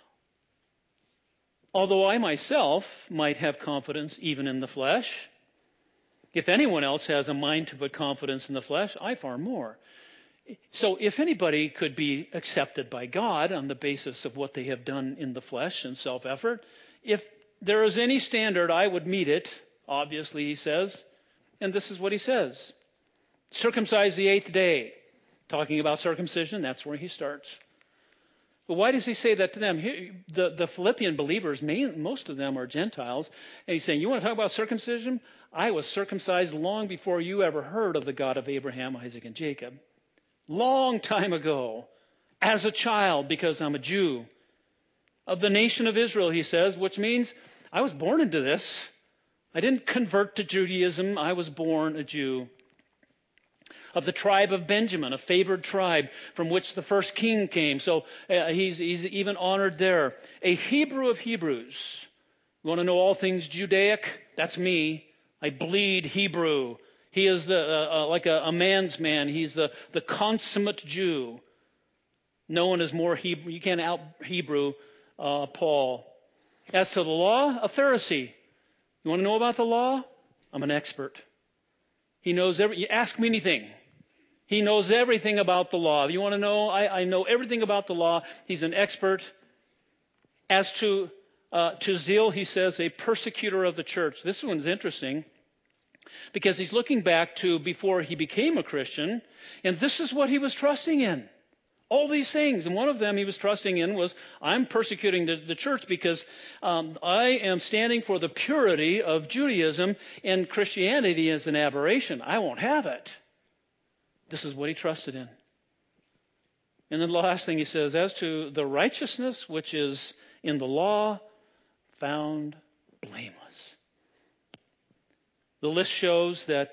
although I myself might have confidence even in the flesh, if anyone else has a mind to put confidence in the flesh, I far more. So if anybody could be accepted by God on the basis of what they have done in the flesh and self-effort, if there is any standard, I would meet it, obviously, he says. And this is what he says. Circumcise the 8th day. Talking about circumcision, that's where he starts. But why does he say that to them? The Philippian believers, most of them are Gentiles. And he's saying, you want to talk about circumcision? I was circumcised long before you ever heard of the God of Abraham, Isaac, and Jacob. Long time ago, as a child, because I'm a Jew. Of the nation of Israel, he says, which means I was born into this. I didn't convert to Judaism. I was born a Jew. Of the tribe of Benjamin, a favored tribe from which the first king came. So he's even honored there. A Hebrew of Hebrews. You want to know all things Judaic? That's me. I bleed Hebrew. He is like a man's man. He's the consummate Jew. No one is more Hebrew. You can't out-Hebrew Paul. As to the law, a Pharisee. You want to know about the law? I'm an expert. He knows you ask me anything. He knows everything about the law. You want to know? I know everything about the law. He's an expert. As to zeal, he says, a persecutor of the church. This one's interesting because he's looking back to before he became a Christian, and this is what he was trusting in. All these things. And one of them he was trusting in was, I'm persecuting the church because I am standing for the purity of Judaism, and Christianity is an aberration. I won't have it. This is what he trusted in. And then the last thing he says, as to the righteousness which is in the law, found blameless. The list shows that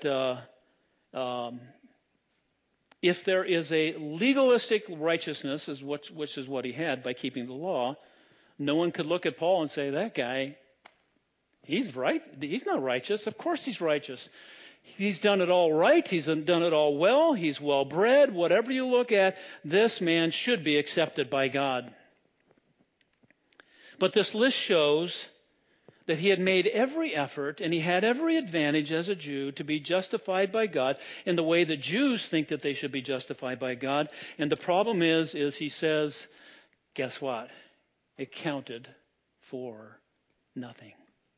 if there is a legalistic righteousness, which is what he had by keeping the law, no one could look at Paul and say, that guy, he's right. He's not righteous. Of course he's righteous. He's done it all right. He's done it all well. He's well-bred. Whatever you look at, this man should be accepted by God. But this list shows that he had made every effort and he had every advantage as a Jew to be justified by God in the way that Jews think that they should be justified by God. And the problem is he says, guess what? It counted for nothing.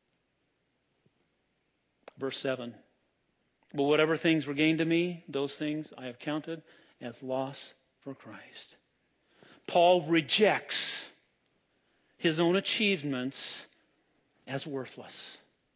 Verse 7. But whatever things were gained to me, those things I have counted as loss for Christ. Paul rejects his own achievements as worthless.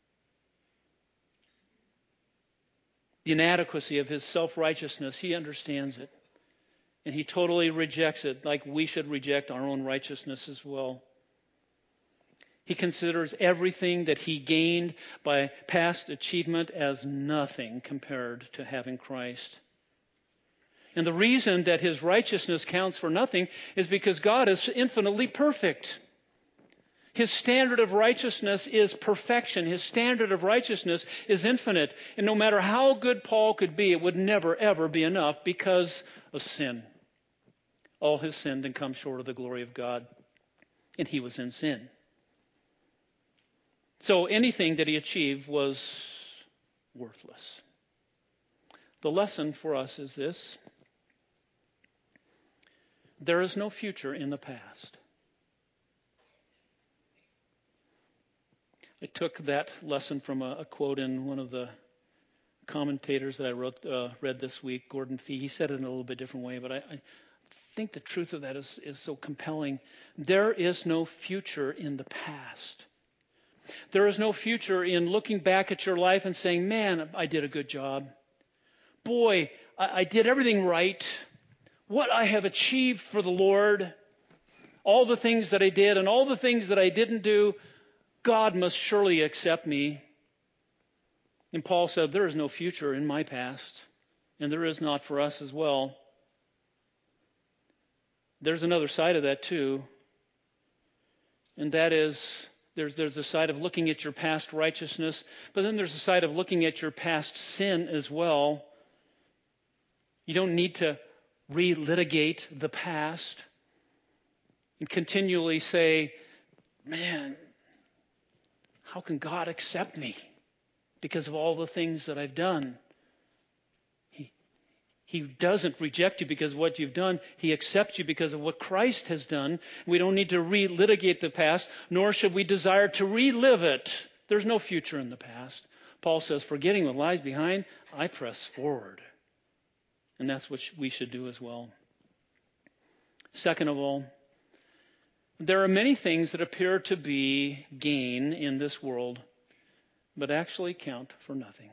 The inadequacy of his self-righteousness, he understands it. And he totally rejects it, like we should reject our own righteousness as well. He considers everything that he gained by past achievement as nothing compared to having Christ. And the reason that his righteousness counts for nothing is because God is infinitely perfect. His standard of righteousness is perfection. His standard of righteousness is infinite. And no matter how good Paul could be, it would never, ever be enough because of sin. All has sinned and come short of the glory of God. And he was in sin. So anything that he achieved was worthless. The lesson for us is this. There is no future in the past. I took that lesson from a quote in one of the commentators that I read this week, Gordon Fee. He said it in a little bit different way, but I think the truth of that is so compelling. There is no future in the past. There is no future in looking back at your life and saying, man, I did a good job. Boy, I did everything right. What I have achieved for the Lord, all the things that I did and all the things that I didn't do, God must surely accept me. And Paul said, there is no future in my past, and there is not for us as well. There's another side of that too, and that is there's a side of looking at your past righteousness, but then there's a side of looking at your past sin as well. You don't need to relitigate the past and continually say, man, how can God accept me because of all the things that I've done? He doesn't reject you because of what you've done. He accepts you because of what Christ has done. We don't need to relitigate the past, nor should we desire to relive it. There's no future in the past. Paul says, forgetting what lies behind, I press forward. And that's what we should do as well. Second of all, there are many things that appear to be gain in this world, but actually count for nothing.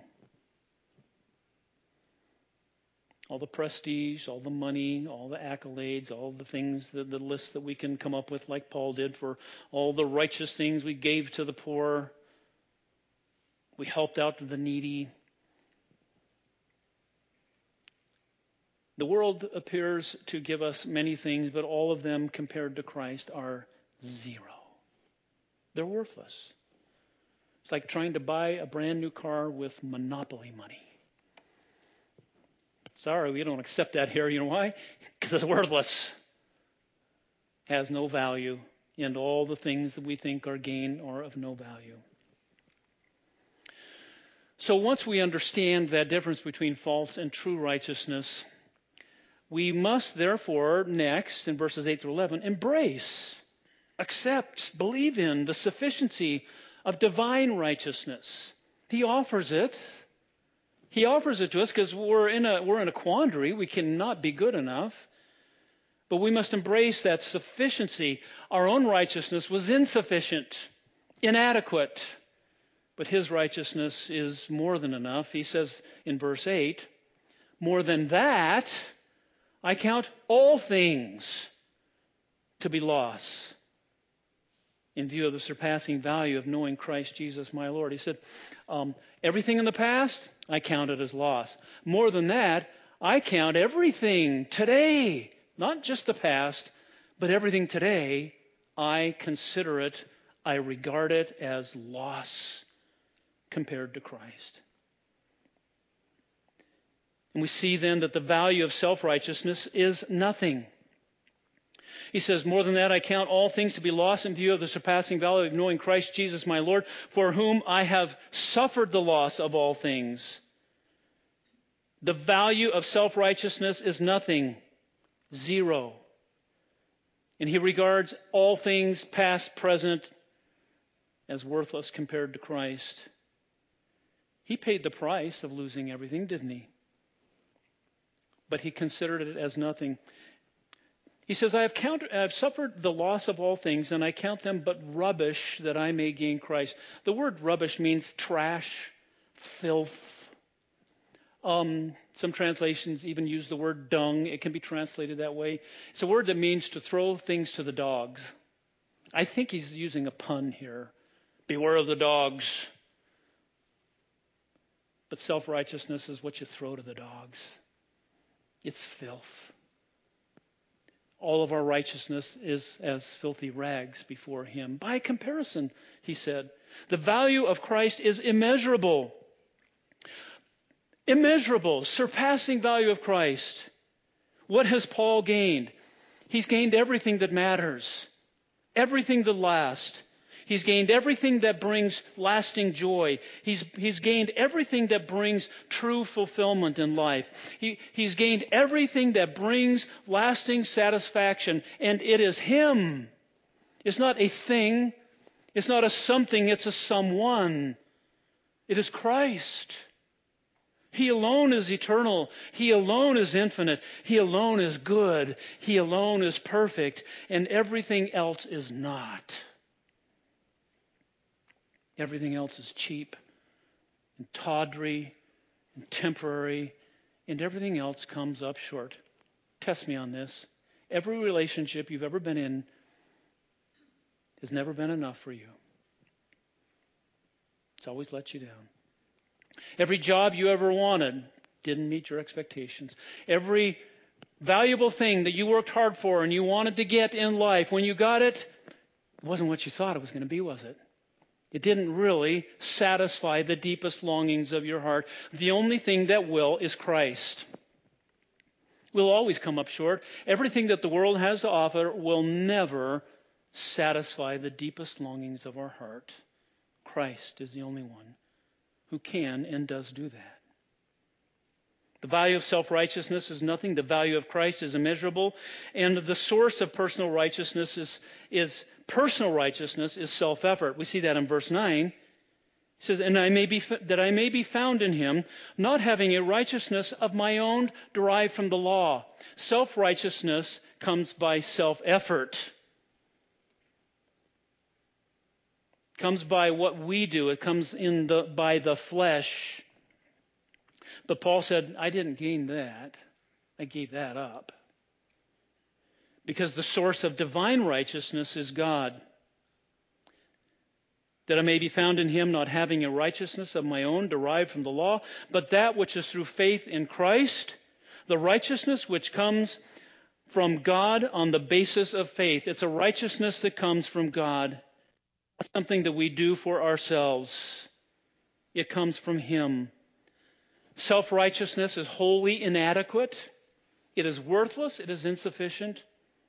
All the prestige, all the money, all the accolades, all the things, the list that we can come up with like Paul did for all the righteous things we gave to the poor. We helped out the needy. The world appears to give us many things, but all of them compared to Christ are zero. They're worthless. It's like trying to buy a brand new car with monopoly money. Sorry, we don't accept that here. You know why? Because it's worthless. Has no value. And all the things that we think are gain are of no value. So once we understand that difference between false and true righteousness, we must therefore next, in verses 8 through 11, embrace, accept, believe in the sufficiency of divine righteousness. He offers it. He offers it to us because we're in a quandary. We cannot be good enough. But we must embrace that sufficiency. Our own righteousness was insufficient, inadequate. But his righteousness is more than enough. He says in verse 8, more than that, I count all things to be loss in view of the surpassing value of knowing Christ Jesus my Lord. He said, everything in the past, I count it as loss. More than that, I count everything today, not just the past, but everything today, I consider it, I regard it as loss compared to Christ. And we see then that the value of self-righteousness is nothing. He says, more than that, I count all things to be lost in view of the surpassing value of knowing Christ Jesus my Lord, for whom I have suffered the loss of all things. The value of self-righteousness is nothing, zero. And he regards all things, past, present, as worthless compared to Christ. He paid the price of losing everything, didn't he? But he considered it as nothing. He says, I have suffered the loss of all things, and I count them but rubbish that I may gain Christ. The word rubbish means trash, filth. Some translations even use the word dung. It can be translated that way. It's a word that means to throw things to the dogs. I think he's using a pun here. Beware of the dogs. But self-righteousness is what you throw to the dogs. It's filth. All of our righteousness is as filthy rags before him. By comparison, he said, the value of Christ is immeasurable. Immeasurable, surpassing value of Christ. What has Paul gained? He's gained everything that matters, everything that lasts. He's gained everything that brings lasting joy. He's gained everything that brings true fulfillment in life. He's gained everything that brings lasting satisfaction, and it is him. It's not a thing. It's not a something. It's a someone. It is Christ. He alone is eternal. He alone is infinite. He alone is good. He alone is perfect. And everything else is not. Everything else is cheap and tawdry and temporary, and everything else comes up short. Test me on this. Every relationship you've ever been in has never been enough for you. It's always let you down. Every job you ever wanted didn't meet your expectations. Every valuable thing that you worked hard for and you wanted to get in life, when you got it, it wasn't what you thought it was going to be, was it? It didn't really satisfy the deepest longings of your heart. The only thing that will is Christ. We'll always come up short. Everything that the world has to offer will never satisfy the deepest longings of our heart. Christ is the only one who can and does do that. The value of self-righteousness is nothing. The value of Christ is immeasurable. And the source of personal righteousness is self-effort. We see that in verse 9. It says, that I may be found in him, not having a righteousness of my own derived from the law. Self-righteousness comes by self-effort. It comes by what we do. It comes by the flesh. But Paul said, I didn't gain that. I gave that up. Because the source of divine righteousness is God. That I may be found in him, not having a righteousness of my own derived from the law, but that which is through faith in Christ, the righteousness which comes from God on the basis of faith. It's a righteousness that comes from God. Not something that we do for ourselves. It comes from him. Self-righteousness is wholly inadequate. It is worthless. It is insufficient.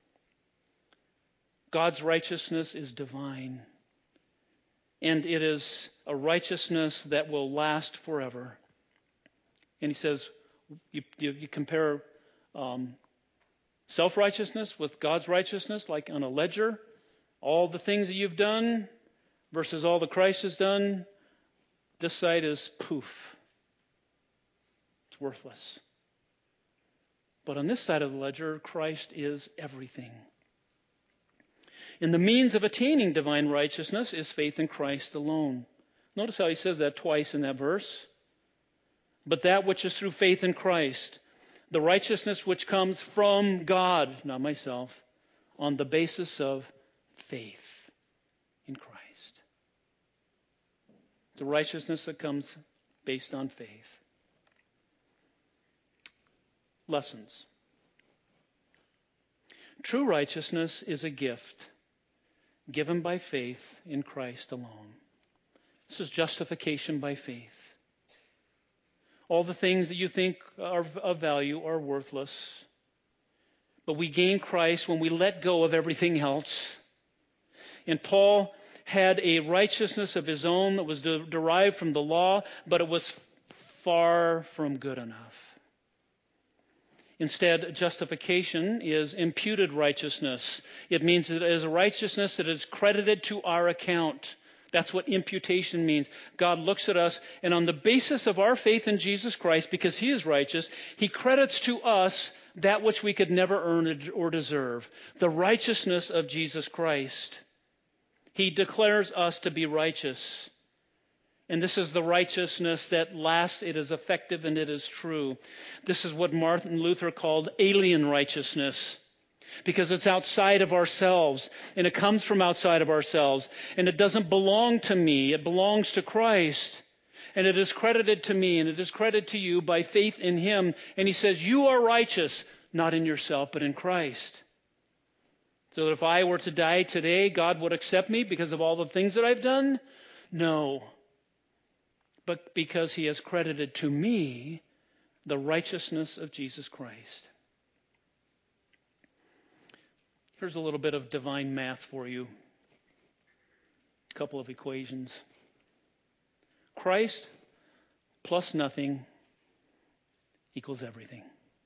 God's righteousness is divine. And it is a righteousness that will last forever. And he says, you compare self-righteousness with God's righteousness, like on a ledger. All the things that you've done versus all that Christ has done. This side is poof. It's worthless. But on this side of the ledger, Christ is everything. And the means of attaining divine righteousness is faith in Christ alone. Notice how he says that twice in that verse. But that which is through faith in Christ, the righteousness which comes from God, not myself, on the basis of faith in Christ. The righteousness that comes based on faith. Lessons. True righteousness is a gift given by faith in Christ alone. This is justification by faith. All the things that you think are of value are worthless. But we gain Christ when we let go of everything else. And Paul had a righteousness of his own that was derived from the law, but it was far from good enough. Instead, justification is imputed righteousness. It means it is a righteousness that is credited to our account. That's what imputation means. God looks at us, and on the basis of our faith in Jesus Christ, because He is righteous, He credits to us that which we could never earn or deserve, the righteousness of Jesus Christ. He declares us to be righteous. And this is the righteousness that lasts, it is effective, and it is true. This is what Martin Luther called alien righteousness, because it's outside of ourselves, and it comes from outside of ourselves, and it doesn't belong to me, it belongs to Christ. And it is credited to me, and it is credited to you by faith in Him. And He says, you are righteous, not in yourself, but in Christ. So that if I were to die today, God would accept me because of all the things that I've done? No. But because He has credited to me the righteousness of Jesus Christ. Here's a little bit of divine math for you. A couple of equations. Christ plus nothing equals everything.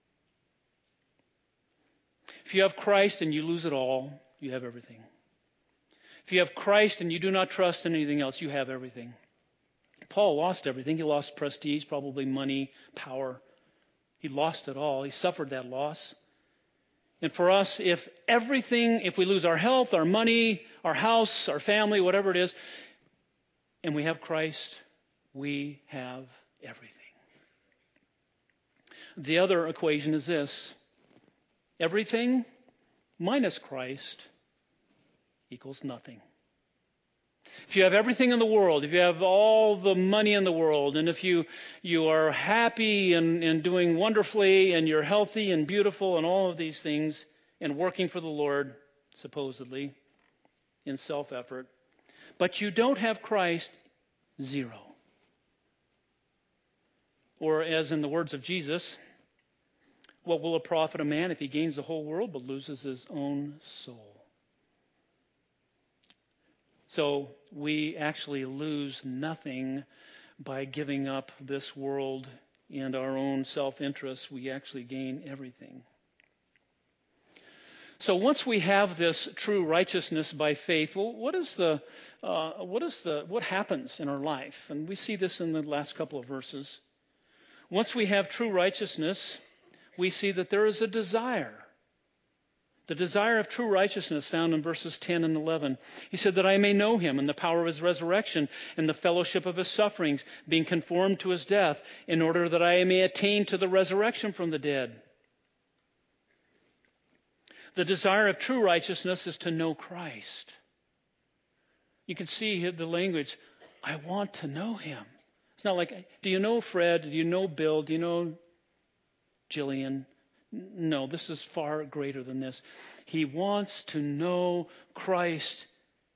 If you have Christ and you lose it all, you have everything. If you have Christ and you do not trust in anything else, you have everything. Paul lost everything. He lost prestige, probably money, power. He lost it all. He suffered that loss. And for us, if we lose our health, our money, our house, our family, whatever it is, and we have Christ, we have everything. The other equation is this. Everything minus Christ equals nothing. If you have everything in the world, if you have all the money in the world, and if you are happy and doing wonderfully, and you're healthy and beautiful and all of these things, and working for the Lord, supposedly, in self-effort, but you don't have Christ, zero. Or as in the words of Jesus, what will it profit a man if he gains the whole world but loses his own soul? So we actually lose nothing by giving up this world and our own self-interest. We actually gain everything. So once we have this true righteousness by faith, well, what happens in our life? And we see this in the last couple of verses. Once we have true righteousness, we see that there is a desire. The desire of true righteousness found in verses 10 and 11. He said that I may know Him and the power of His resurrection and the fellowship of His sufferings, being conformed to His death, in order that I may attain to the resurrection from the dead. The desire of true righteousness is to know Christ. You can see the language, I want to know Him. It's not like, do you know Fred? Do you know Bill? Do you know Jillian? No, this is far greater than this. He wants to know Christ.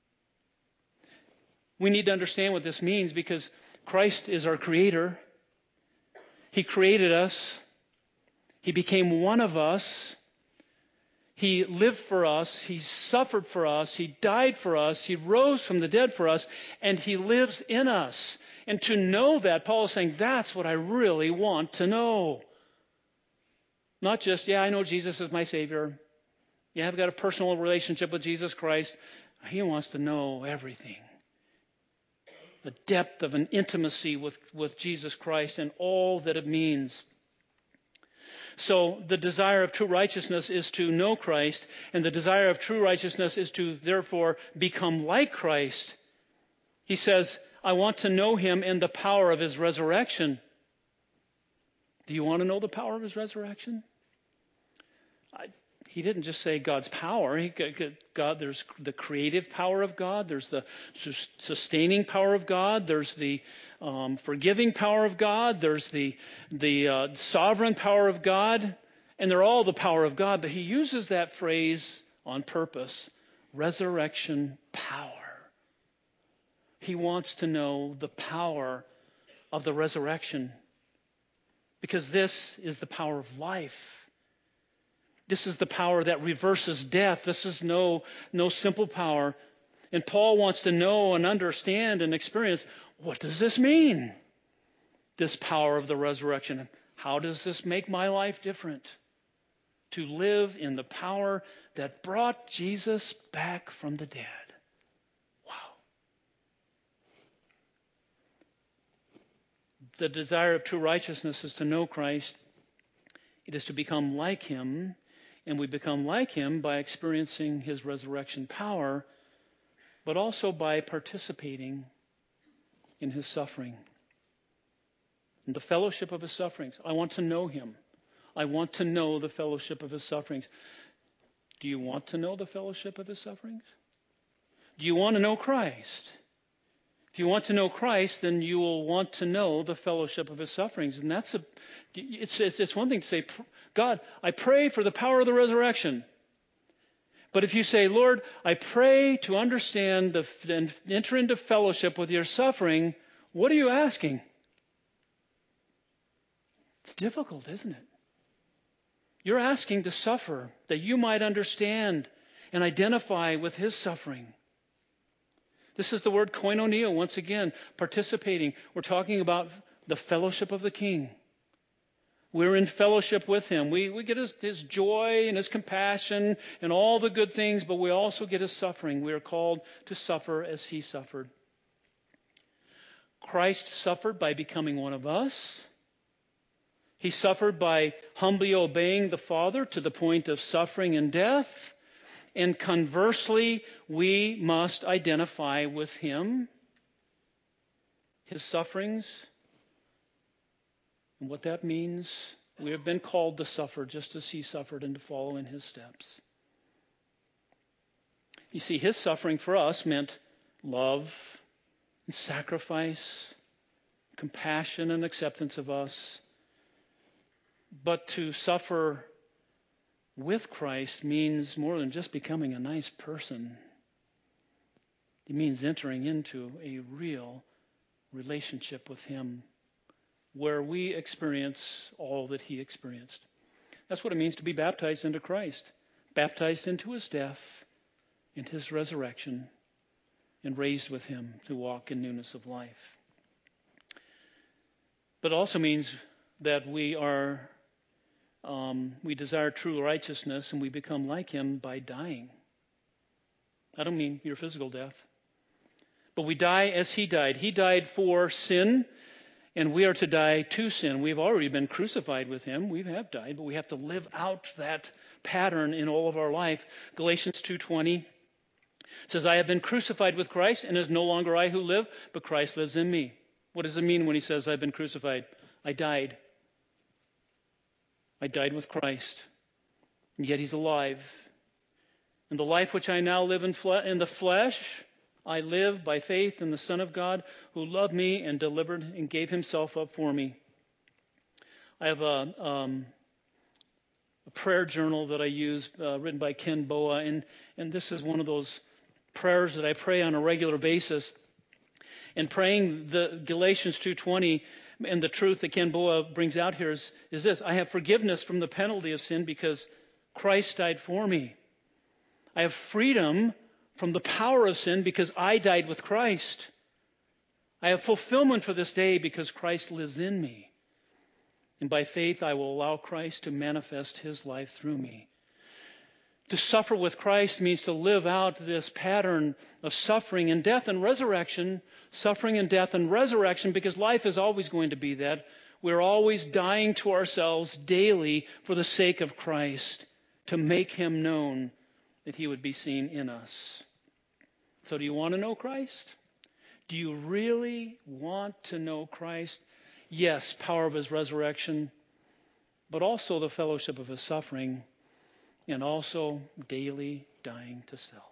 We need to understand what this means, because Christ is our Creator. He created us. He became one of us. He lived for us. He suffered for us. He died for us. He rose from the dead for us. And He lives in us. And to know that, Paul is saying, that's what I really want to know. Not just, I know Jesus is my Savior. I've got a personal relationship with Jesus Christ. He wants to know everything. The depth of an intimacy with Jesus Christ and all that it means. So the desire of true righteousness is to know Christ, and the desire of true righteousness is to therefore become like Christ. He says, I want to know Him in the power of His resurrection. Do you want to know the power of His resurrection? He didn't just say God's power. There's the creative power of God. There's the sustaining power of God. There's the forgiving power of God. There's the sovereign power of God. And they're all the power of God. But He uses that phrase on purpose. Resurrection power. He wants to know the power of the resurrection. Because this is the power of life. This is the power that reverses death. This is no simple power. And Paul wants to know and understand and experience, what does this mean? This power of the resurrection. How does this make my life different? To live in the power that brought Jesus back from the dead. Wow. The desire of true righteousness is to know Christ. It is to become like Him. And we become like Him by experiencing His resurrection power, but also by participating in His suffering. In the fellowship of His sufferings. I want to know Him. I want to know the fellowship of His sufferings. Do you want to know the fellowship of His sufferings? Do you want to know Christ? If you want to know Christ, then you will want to know the fellowship of His sufferings. And it's one thing to say, God, I pray for the power of the resurrection. But if you say, Lord, I pray to understand and enter into fellowship with your suffering, what are you asking? It's difficult, isn't it? You're asking to suffer that you might understand and identify with His suffering. This is the word koinonia, once again, participating. We're talking about the fellowship of the King. We're in fellowship with Him. We get his joy and His compassion and all the good things, but we also get His suffering. We are called to suffer as He suffered. Christ suffered by becoming one of us. He suffered by humbly obeying the Father to the point of suffering and death. And conversely, we must identify with Him, His sufferings, and what that means. We have been called to suffer just as He suffered and to follow in His steps. You see, His suffering for us meant love and sacrifice, compassion and acceptance of us. But to suffer with Christ means more than just becoming a nice person. It means entering into a real relationship with Him where we experience all that He experienced. That's what it means to be baptized into Christ, baptized into His death and His resurrection, and raised with Him to walk in newness of life. But it also means that we desire true righteousness and we become like Him by dying. I don't mean your physical death. But we die as He died. He died for sin, and we are to die to sin. We've already been crucified with Him. We have died, but we have to live out that pattern in all of our life. Galatians 2:20 says, I have been crucified with Christ, and it is no longer I who live, but Christ lives in me. What does it mean when he says, I've been crucified? I died. I died with Christ, and yet He's alive. And the life which I now live in the flesh, I live by faith in the Son of God who loved me and delivered and gave Himself up for me. I have a prayer journal that I use written by Ken Boa, and this is one of those prayers that I pray on a regular basis. And praying the Galatians 2:20 and the truth that Ken Boa brings out here is this: I have forgiveness from the penalty of sin because Christ died for me. I have freedom from the power of sin because I died with Christ. I have fulfillment for this day because Christ lives in me. And by faith I will allow Christ to manifest His life through me. To suffer with Christ means to live out this pattern of suffering and death and resurrection, suffering and death and resurrection, because life is always going to be that. We're always dying to ourselves daily for the sake of Christ, to make Him known, that He would be seen in us. So do you want to know Christ? Do you really want to know Christ? Yes, power of His resurrection, but also the fellowship of His suffering, and also daily dying to self.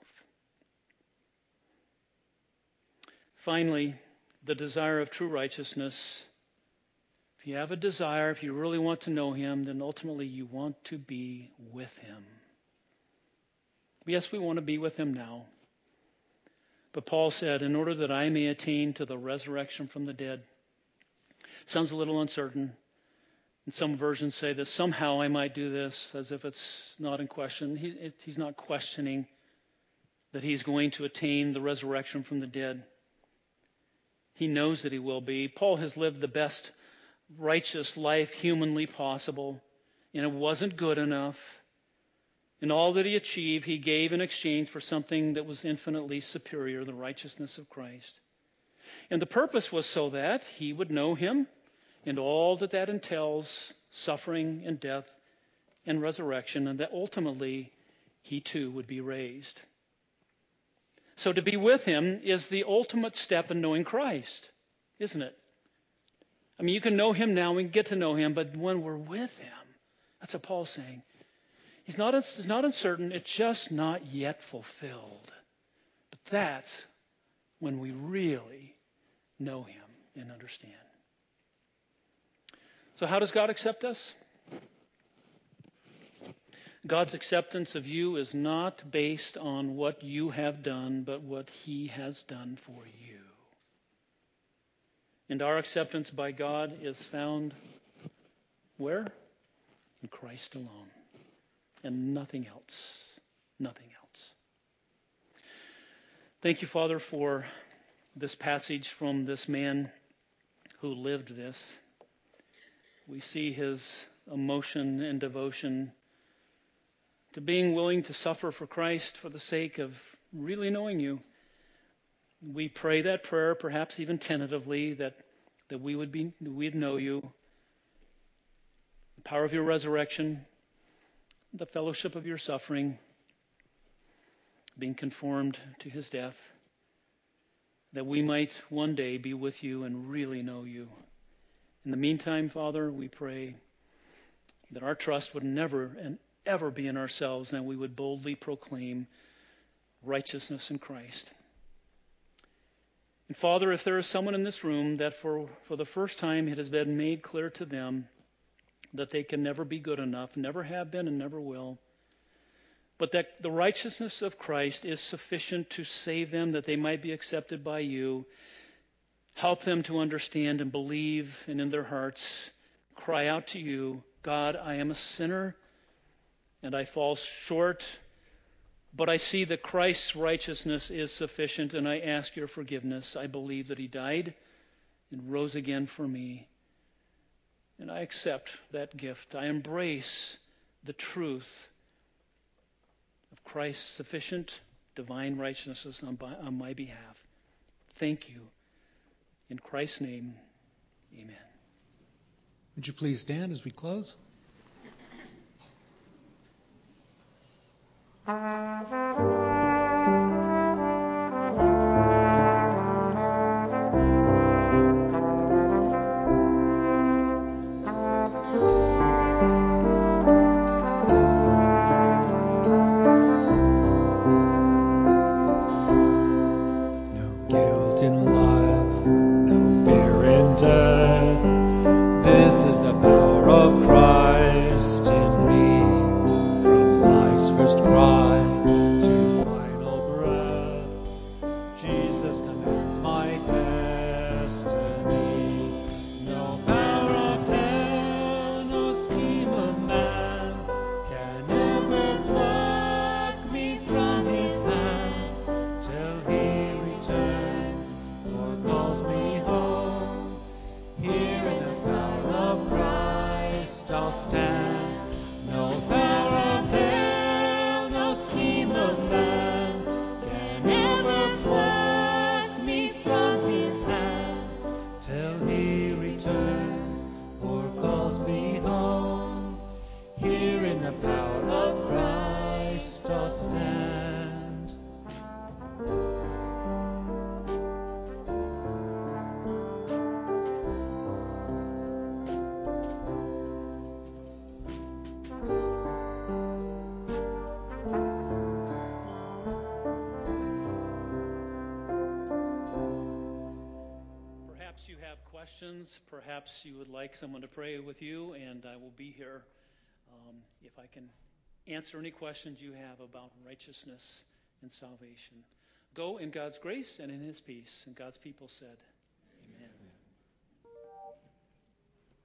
Finally, the desire of true righteousness. If you have a desire, if you really want to know Him, then ultimately you want to be with Him. Yes, we want to be with Him now. But Paul said, in order that I may attain to the resurrection from the dead. Sounds a little uncertain. And some versions say that somehow I might do this, as if it's not in question. He's not questioning that he's going to attain the resurrection from the dead. He knows that he will be. Paul has lived the best righteous life humanly possible, and it wasn't good enough. And all that he achieved, he gave in exchange for something that was infinitely superior, the righteousness of Christ. And the purpose was so that he would know him and all that that entails, suffering and death and resurrection, and that ultimately he too would be raised. So to be with him is the ultimate step in knowing Christ, isn't it? I mean, you can know him now and get to know him, but when we're with him, that's what Paul's saying. It's not uncertain, it's just not yet fulfilled. But that's when we really know him and understand. So how does God accept us? God's acceptance of you is not based on what you have done, but what he has done for you. And our acceptance by God is found where? In Christ alone. And nothing else. Nothing else. Thank you, Father, for this passage from this man who lived this. We see his emotion and devotion to being willing to suffer for Christ for the sake of really knowing you. We pray that prayer, perhaps even tentatively, that we'd know you. The power of your resurrection, the fellowship of your suffering, being conformed to his death, that we might one day be with you and really know you. In the meantime, Father, we pray that our trust would never and ever be in ourselves, and we would boldly proclaim righteousness in Christ. And Father, if there is someone in this room that for the first time it has been made clear to them that they can never be good enough, never have been and never will, but that the righteousness of Christ is sufficient to save them, that they might be accepted by you, help them to understand and believe, and in their hearts cry out to you, God, I am a sinner and I fall short, but I see that Christ's righteousness is sufficient, and I ask your forgiveness. I believe that he died and rose again for me, and I accept that gift. I embrace the truth of Christ's sufficient divine righteousness on my behalf. Thank you. In Christ's name, amen. Would you please stand as we close? Perhaps you would like someone to pray with you, and I will be here if I can answer any questions you have about righteousness and salvation. Go in God's grace and in his peace. And God's people said, amen.